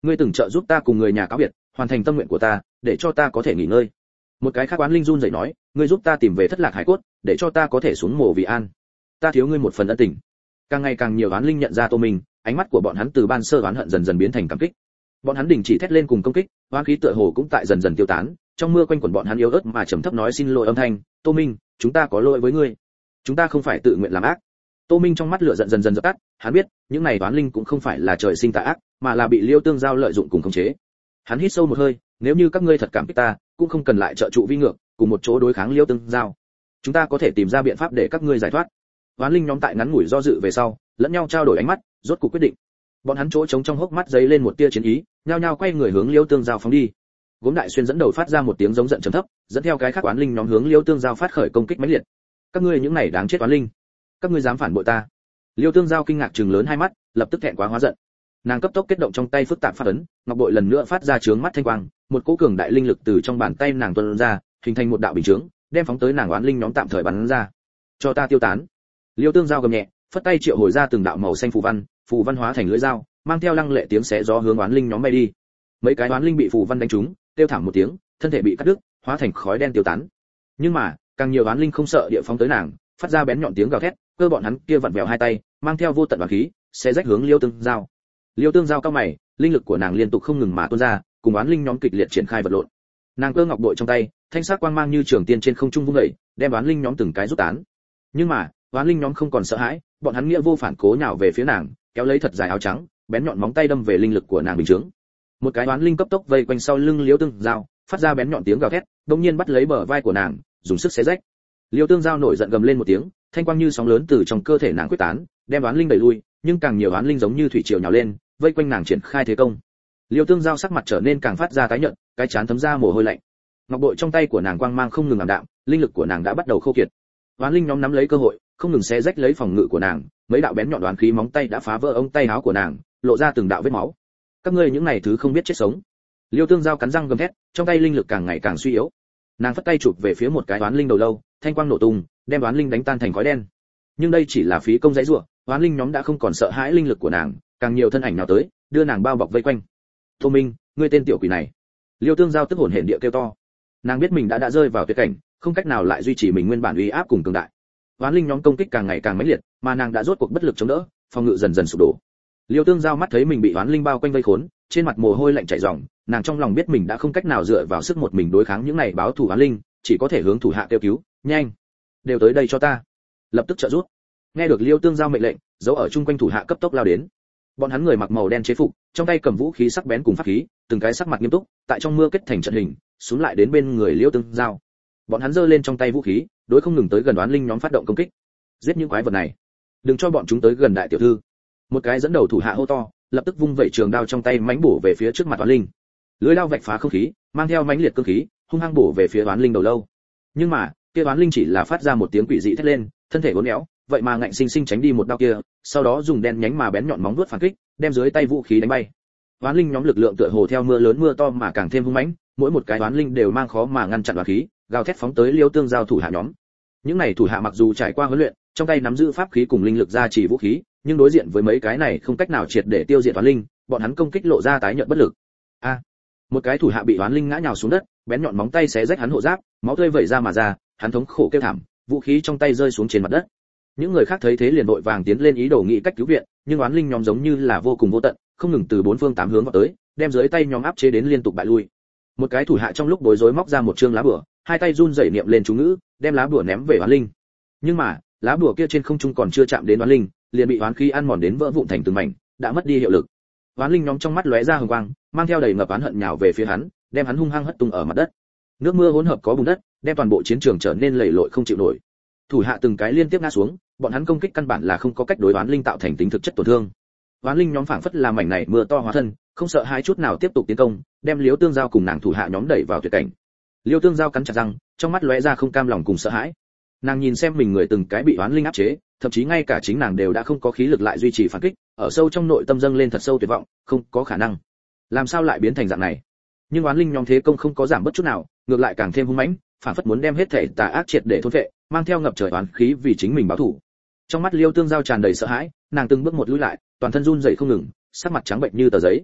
ngươi từng trợ giúp ta cùng người nhà cáo biệt, hoàn thành tâm nguyện của ta, để cho ta có thể nghỉ ngơi. Một cái khác oán linh run rẩy nói, ngươi giúp ta tìm về thất lạc hải cốt, để cho ta có thể xuống mồ vì an. Ta thiếu ngươi một phần ân tình. Càng ngày càng nhiều oán linh nhận ra Tô Minh, ánh mắt của bọn hắn từ ban sơ oán hận dần dần biến thành cảm kích. Bọn hắn đình chỉ thét lên cùng công kích, oán khí tựa hồ cũng tại dần dần tiêu tán, trong mưa quanh quẩn bọn hắn yếu ớt mà trầm thấp nói xin lỗi âm thanh, Tô Minh, chúng ta có lỗi với ngươi, chúng ta không phải tự nguyện làm ác. Tô Minh trong mắt lửa giận dần dần dập tắt, hắn biết, những này oán linh cũng không phải là trời sinh tà ác, mà là bị Liêu Tương Giao lợi dụng cùng khống chế. Hắn hít sâu một hơi, nếu như các ngươi thật cảm kích ta, cũng không cần lại trợ trụ vi ngược, cùng một chỗ đối kháng Liêu Tương Giao. Chúng ta có thể tìm ra biện pháp để các ngươi giải thoát. Oán linh nhóm tại ngắn ngủi do dự về sau, lẫn nhau trao đổi ánh mắt, rốt cuộc quyết định. Bọn hắn chỗ trống trong hốc mắt giấy lên một tia chiến ý, nhao nhao quay người hướng Liêu Tương Giao phóng đi. Gốm Đại Xuyên dẫn đầu phát ra một tiếng giống giận trầm thấp, dẫn theo cái khác oán linh nhóm hướng Liêu Tương Giao phát khởi công kích mãnh liệt. Các ngươi những này đáng chết oán linh, các ngươi dám phản bội ta? Liêu Tương Giao kinh ngạc trừng lớn hai mắt, lập tức thẹn quá hóa giận. Nàng cấp tốc kết động trong tay phức tạp pháp ấn, ngọc bội lần nữa phát ra chướng mắt thanh quang, một cỗ cường đại linh lực từ trong bàn tay nàng tuôn ra, hình thành một đạo bình chướng, đem phóng tới nàng oán linh nhóm tạm thời bắn ra. Cho ta tiêu tán. Liêu Tương Giao gầm nhẹ, phất tay triệu hồi ra từng đạo màu xanh phù văn, phù văn hóa thành lưỡi dao, mang theo lăng lệ tiếng xé gió hướng oán linh nhóm bay đi. Mấy cái oán linh bị phù văn đánh trúng, kêu thảm một tiếng, thân thể bị cắt đứt, hóa thành khói đen tiêu tán. Nhưng mà, càng nhiều oán linh không sợ địa phóng tới nàng, phát ra bén nhọn tiếng gào thét, cơ bọn hắn kia vặn vẹo hai tay, mang theo vô tận oán khí, sẽ rách hướng Liêu Tương Giao. Liêu Tương Giao cao mày, linh lực của nàng liên tục không ngừng mà tuôn ra, cùng oán linh nhóm kịch liệt triển khai vật lộn. Nàng cơ ngọc bội trong tay, thanh sắc quang mang như trường tiên trên không trung vung dậy, đem oán linh nhóm từng cái rút tán. Nhưng mà, oán linh nhóm không còn sợ hãi, bọn hắn nghĩa vô phản cố nhào về phía nàng, kéo lấy thật dài áo trắng, bén nhọn móng tay đâm về linh lực của nàng bình chứng. Một cái oán linh cấp tốc vây quanh sau lưng Liêu Tương Giao, phát ra bén nhọn tiếng gào thét, đột nhiên bắt lấy bờ vai của nàng, dùng sức xé rách. Liêu Tương Giao nổi giận gầm lên một tiếng, thanh quang như sóng lớn từ trong cơ thể nàng quyết tán, đem oán linh đẩy lui, nhưng càng nhiều oán linh giống như thủy triều nhào lên, vây quanh nàng triển khai thế công. Liêu Tương Giao sắc mặt trở nên càng phát ra tái nhợt, cái chán thấm ra mồ hôi lạnh. Ngọc bội trong tay của nàng quang mang không ngừng ảm đạm, linh lực của nàng đã bắt đầu khô kiệt. Oán linh nhóm nắm lấy cơ hội, không ngừng xé rách lấy phòng ngự của nàng, mấy đạo bén nhọn đoán khí móng tay đã phá vỡ ống tay áo của nàng, lộ ra từng đạo vết máu. Các ngươi những này thứ không biết chết sống. Liêu Tương Giao cắn răng gầm thét, trong tay linh lực càng ngày càng suy yếu. Nàng phất tay chụp về phía một cái oán linh đầu lâu, thanh quang nổ tung, đem oán linh đánh tan thành khói đen. Nhưng đây chỉ là phí công dãy rủa, oán linh nhóm đã không còn sợ hãi linh lực của nàng, càng nhiều thân ảnh nào tới, đưa nàng bao bọc vây quanh. Tô Minh, ngươi tên tiểu quỷ này. Liêu Tương Giao tức hổn hển địa kêu to. Nàng biết mình đã đã rơi vào tuyệt cảnh, không cách nào lại duy trì mình nguyên bản uy áp cùng cường đại. Oán linh nhóm công kích càng ngày càng mãnh liệt, mà nàng đã rốt cuộc bất lực chống đỡ, phòng ngự dần dần sụp đổ. Liêu Tương Giao mắt thấy mình bị oán linh bao quanh vây khốn, trên mặt mồ hôi lạnh chảy ròng, nàng trong lòng biết mình đã không cách nào dựa vào sức một mình đối kháng những này báo thù oán linh, chỉ có thể hướng thủ hạ kêu cứu, nhanh, đều tới đây cho ta, lập tức trợ giúp. Nghe được Liêu Tương Giao mệnh lệnh, dấu ở chung quanh thủ hạ cấp tốc lao đến. Bọn hắn người mặc màu đen chế phục, trong tay cầm vũ khí sắc bén cùng pháp khí, từng cái sắc mặt nghiêm túc, tại trong mưa kết thành trận hình, xuống lại đến bên người Liêu Tương Giao. Bọn hắn giơ lên trong tay vũ khí, đối không ngừng tới gần oán linh nhóm phát động công kích. Giết những quái vật này, đừng cho bọn chúng tới gần đại tiểu thư. Một cái dẫn đầu thủ hạ hô to, lập tức vung vẩy trường đao trong tay mãnh bổ về phía trước mặt oán linh. Lưỡi đao vạch phá không khí, mang theo mãnh liệt cương khí, hung hăng bổ về phía oán linh đầu lâu. Nhưng mà, kia oán linh chỉ là phát ra một tiếng quỷ dị thét lên, thân thể uốn éo, vậy mà ngạnh sinh sinh tránh đi một đao kia, sau đó dùng đen nhánh mà bén nhọn móng vuốt phản kích, đem dưới tay vũ khí đánh bay. Oán linh nhóm lực lượng tựa hồ theo mưa lớn mưa to mà càng thêm hung mãnh, mỗi một cái oán linh đều mang khó mà ngăn chặn oán khí, gào thét phóng tới Liêu Tương Giao thủ hạ nhóm. Những này thủ hạ mặc dù trải qua huấn luyện, trong tay nắm giữ pháp khí cùng linh lực gia trì vũ khí, nhưng đối diện với mấy cái này không cách nào triệt để tiêu diệt oán linh, bọn hắn công kích lộ ra tái nhợt bất lực. A, à, một cái thủ hạ bị oán linh ngã nhào xuống đất, bén nhọn móng tay xé rách hắn hộ giáp, máu tươi vẩy ra mà ra, hắn thống khổ kêu thảm, vũ khí trong tay rơi xuống trên mặt đất. Những người khác thấy thế liền vội vàng tiến lên ý đồ nghĩ cách cứu viện, nhưng oán linh nhóm giống như là vô cùng vô tận, không ngừng từ bốn phương tám hướng vào tới, đem dưới tay nhóm áp chế đến liên tục bại lui. Một cái thủ hạ trong lúc bối rối móc ra một trương lá bùa, hai tay run rẩy niệm lên chú ngữ, đem lá bùa ném về oán linh. Nhưng mà, lá bùa kia trên không trung còn chưa chạm đến oán linh, liền bị oán khí ăn mòn đến vỡ vụn thành từng mảnh, đã mất đi hiệu lực. Oán linh nhóm trong mắt lóe ra hừng quang, mang theo đầy ngập oán hận nhào về phía hắn, đem hắn hung hăng hất tung ở mặt đất. Nước mưa hỗn hợp có bùn đất, đem toàn bộ chiến trường trở nên lầy lội không chịu nổi. Thủ hạ từng cái liên tiếp ngã xuống, bọn hắn công kích căn bản là không có cách đối oán linh tạo thành tính thực chất tổn thương. Oán linh nhóm phảng phất là mảnh này mưa to hóa thân, không sợ hai chút nào tiếp tục tiến công, đem Liêu Tương Giao cùng nàng thủ hạ nhóm đẩy vào tuyệt cảnh. Liêu Tương Giao cắn chặt răng, trong mắt lóe ra không cam lòng cùng sợ hãi. Nàng nhìn xem mình người từng cái bị oán linh áp chế, thậm chí ngay cả chính nàng đều đã không có khí lực lại duy trì phản kích, ở sâu trong nội tâm dâng lên thật sâu tuyệt vọng, không có khả năng. Làm sao lại biến thành dạng này? Nhưng oán linh nhóm thế công không có giảm bất chút nào, ngược lại càng thêm hung mãnh, phản phất muốn đem hết thể tà ác triệt để thôn phệ, mang theo ngập trời oán khí vì chính mình báo thù. Trong mắt Liêu Tương Giao tràn đầy sợ hãi, nàng từng bước một lùi lại, toàn thân run rẩy không ngừng, sắc mặt trắng bệnh như tờ giấy.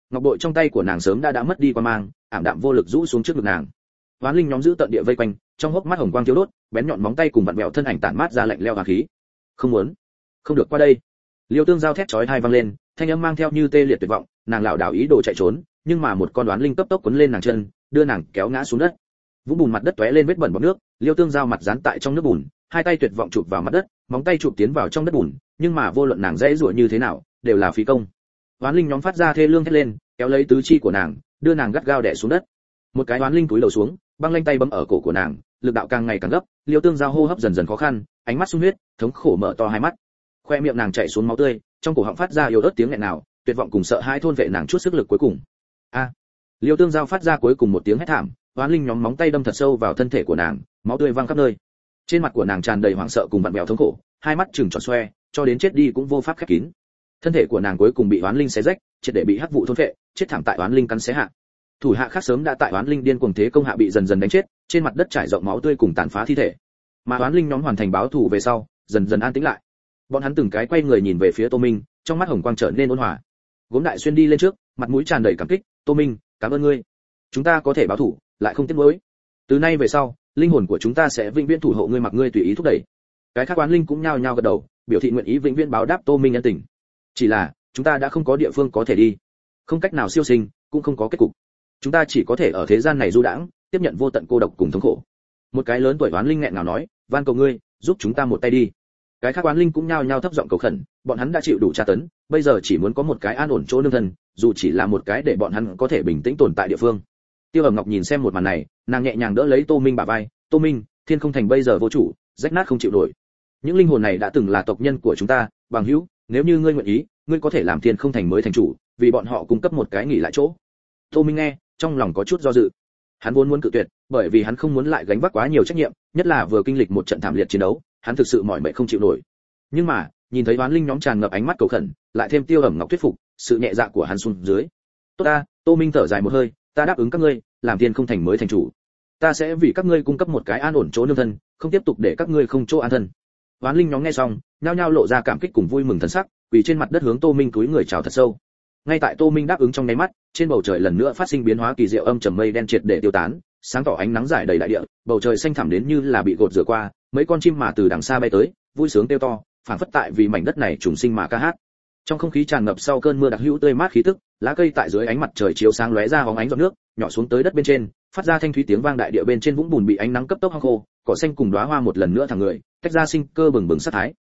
ngọc bội trong tay của nàng sớm đã đã mất đi qua mang, ảm đạm vô lực rũ xuống trước ngực nàng. Oán linh nhóm giữ tận địa vây quanh, trong hốc mắt hồng quang thiếu đốt, bén nhọn móng tay cùng vặn vẹo thân ảnh tản mát ra lạnh lẽo hàn khí. Không muốn, không được qua đây. Liêu Tương Giao thét chói tai vang lên, thanh âm mang theo như tê liệt tuyệt vọng, nàng lảo đảo ý đồ chạy trốn, nhưng mà một con đoán linh cấp tốc quấn lên nàng chân, đưa nàng kéo ngã xuống đất. Vũng bùn mặt đất tóe lên vết bẩn bọt nước, Liêu Tương Giao mặt dán tại trong nước bùn, hai tay tuyệt vọng chụp vào mặt đất, móng tay chụp tiến vào trong đất bùn, nhưng mà vô luận nàng dễ dụa như thế nào, đều là phí công. Oán linh nhóm phát ra thê lương thét lên, kéo lấy tứ chi của nàng, đưa nàng gắt gao đè xuống đất. Một cái oán linh cúi đầu xuống, băng lanh tay bấm ở cổ của nàng, lực đạo càng ngày càng gấp, Liêu Tương Giao hô hấp dần dần khó khăn, ánh mắt sung huyết, thống khổ mở to hai mắt. Khoe miệng nàng chảy xuống máu tươi, trong cổ họng phát ra yếu ớt tiếng nghẹn nào, tuyệt vọng cùng sợ hãi thôn vệ nàng chút sức lực cuối cùng. A! À, Liêu Tương Giao phát ra cuối cùng một tiếng hét thảm, oán linh nhóm móng tay đâm thật sâu vào thân thể của nàng, máu tươi văng khắp nơi. Trên mặt của nàng tràn đầy hoảng sợ cùng vặn vẹo thống khổ, hai mắt trừng tròn xoe, cho đến chết đi cũng vô pháp khép kín. Thân thể của nàng cuối cùng bị oán linh xé rách, triệt để bị hắc vụ thôn vệ, chết thảm tại oán linh cắn xé hạ. Thủ hạ khác sớm đã tại oán linh điên cuồng thế công hạ bị dần dần đánh chết, trên mặt đất trải rộng máu tươi cùng tàn phá thi thể. Mà oán linh nhóm hoàn thành báo thù về sau, dần dần an tĩnh lại. Bọn hắn từng cái quay người nhìn về phía Tô Minh, trong mắt hồng quang trở nên ôn hòa. Gốm Đại Xuyên đi lên trước, mặt mũi tràn đầy cảm kích, "Tô Minh, cảm ơn ngươi. Chúng ta có thể báo thù, lại không tiếc nuối. Từ nay về sau, linh hồn của chúng ta sẽ vĩnh viễn thủ hộ ngươi, mặc ngươi tùy ý thúc đẩy." Cái khác oán linh cũng nhao nhao gật đầu, biểu thị nguyện ý vĩnh viễn báo đáp Tô Minh ân tình. Chỉ là, chúng ta đã không có địa phương có thể đi, không cách nào siêu sinh, cũng không có kết cục. Chúng ta chỉ có thể ở thế gian này du đãng, tiếp nhận vô tận cô độc cùng thống khổ. Một cái lớn tuổi oán linh nghẹn ngào nói, "Van cầu ngươi, giúp chúng ta một tay đi." Cái khác oán linh cũng nhao nhao thấp giọng cầu khẩn, bọn hắn đã chịu đủ tra tấn, bây giờ chỉ muốn có một cái an ổn chỗ nương thân, dù chỉ là một cái để bọn hắn có thể bình tĩnh tồn tại địa phương. Tiêu Ẩm Ngọc nhìn xem một màn này, nàng nhẹ nhàng đỡ lấy Tô Minh bả vai, "Tô Minh, Thiên Không Thành bây giờ vô chủ, rách nát không chịu nổi. Những linh hồn này đã từng là tộc nhân của chúng ta, bằng hữu, nếu như ngươi nguyện ý, ngươi có thể làm Thiên Không Thành mới thành chủ, vì bọn họ cung cấp một cái nghỉ lại chỗ." Tô Minh nghe, trong lòng có chút do dự. Hắn vốn muốn cự tuyệt, bởi vì hắn không muốn lại gánh vác quá nhiều trách nhiệm, nhất là vừa kinh lịch một trận thảm liệt chiến đấu, hắn thực sự mỏi mệt không chịu nổi. Nhưng mà, nhìn thấy oán linh nhóm tràn ngập ánh mắt cầu khẩn, lại thêm Tiêu Ẩm Ngọc thuyết phục, sự nhẹ dạ của hắn xuống dưới. "Tốt ta." Tô Minh thở dài một hơi, "Ta đáp ứng các ngươi, làm Thiên Không Thành mới thành chủ. Ta sẽ vì các ngươi cung cấp một cái an ổn chỗ nương thân, không tiếp tục để các ngươi không chỗ an thân." Oán linh nhóm nghe xong, nhao nhao lộ ra cảm kích cùng vui mừng thần sắc, quỳ trên mặt đất hướng Tô Minh cúi người chào thật sâu. Ngay tại Tô Minh đáp ứng trong nháy mắt, trên bầu trời lần nữa phát sinh biến hóa kỳ diệu, âm trầm mây đen triệt để tiêu tán, sáng tỏ ánh nắng rải đầy đại địa, bầu trời xanh thẳm đến như là bị gột rửa qua, mấy con chim mà từ đằng xa bay tới, vui sướng kêu to, phảng phất tại vì mảnh đất này trùng sinh mà ca hát. Trong không khí tràn ngập sau cơn mưa đặc hữu tươi mát khí tức, lá cây tại dưới ánh mặt trời chiếu sáng lóe ra hóng ánh giọt nước, nhỏ xuống tới đất bên trên, phát ra thanh thúy tiếng vang, đại địa bên trên vũng bùn bị ánh nắng cấp tốc hong khô, cỏ xanh cùng đóa hoa một lần nữa thẳng người, tách ra sinh cơ bừng bừng sát thái,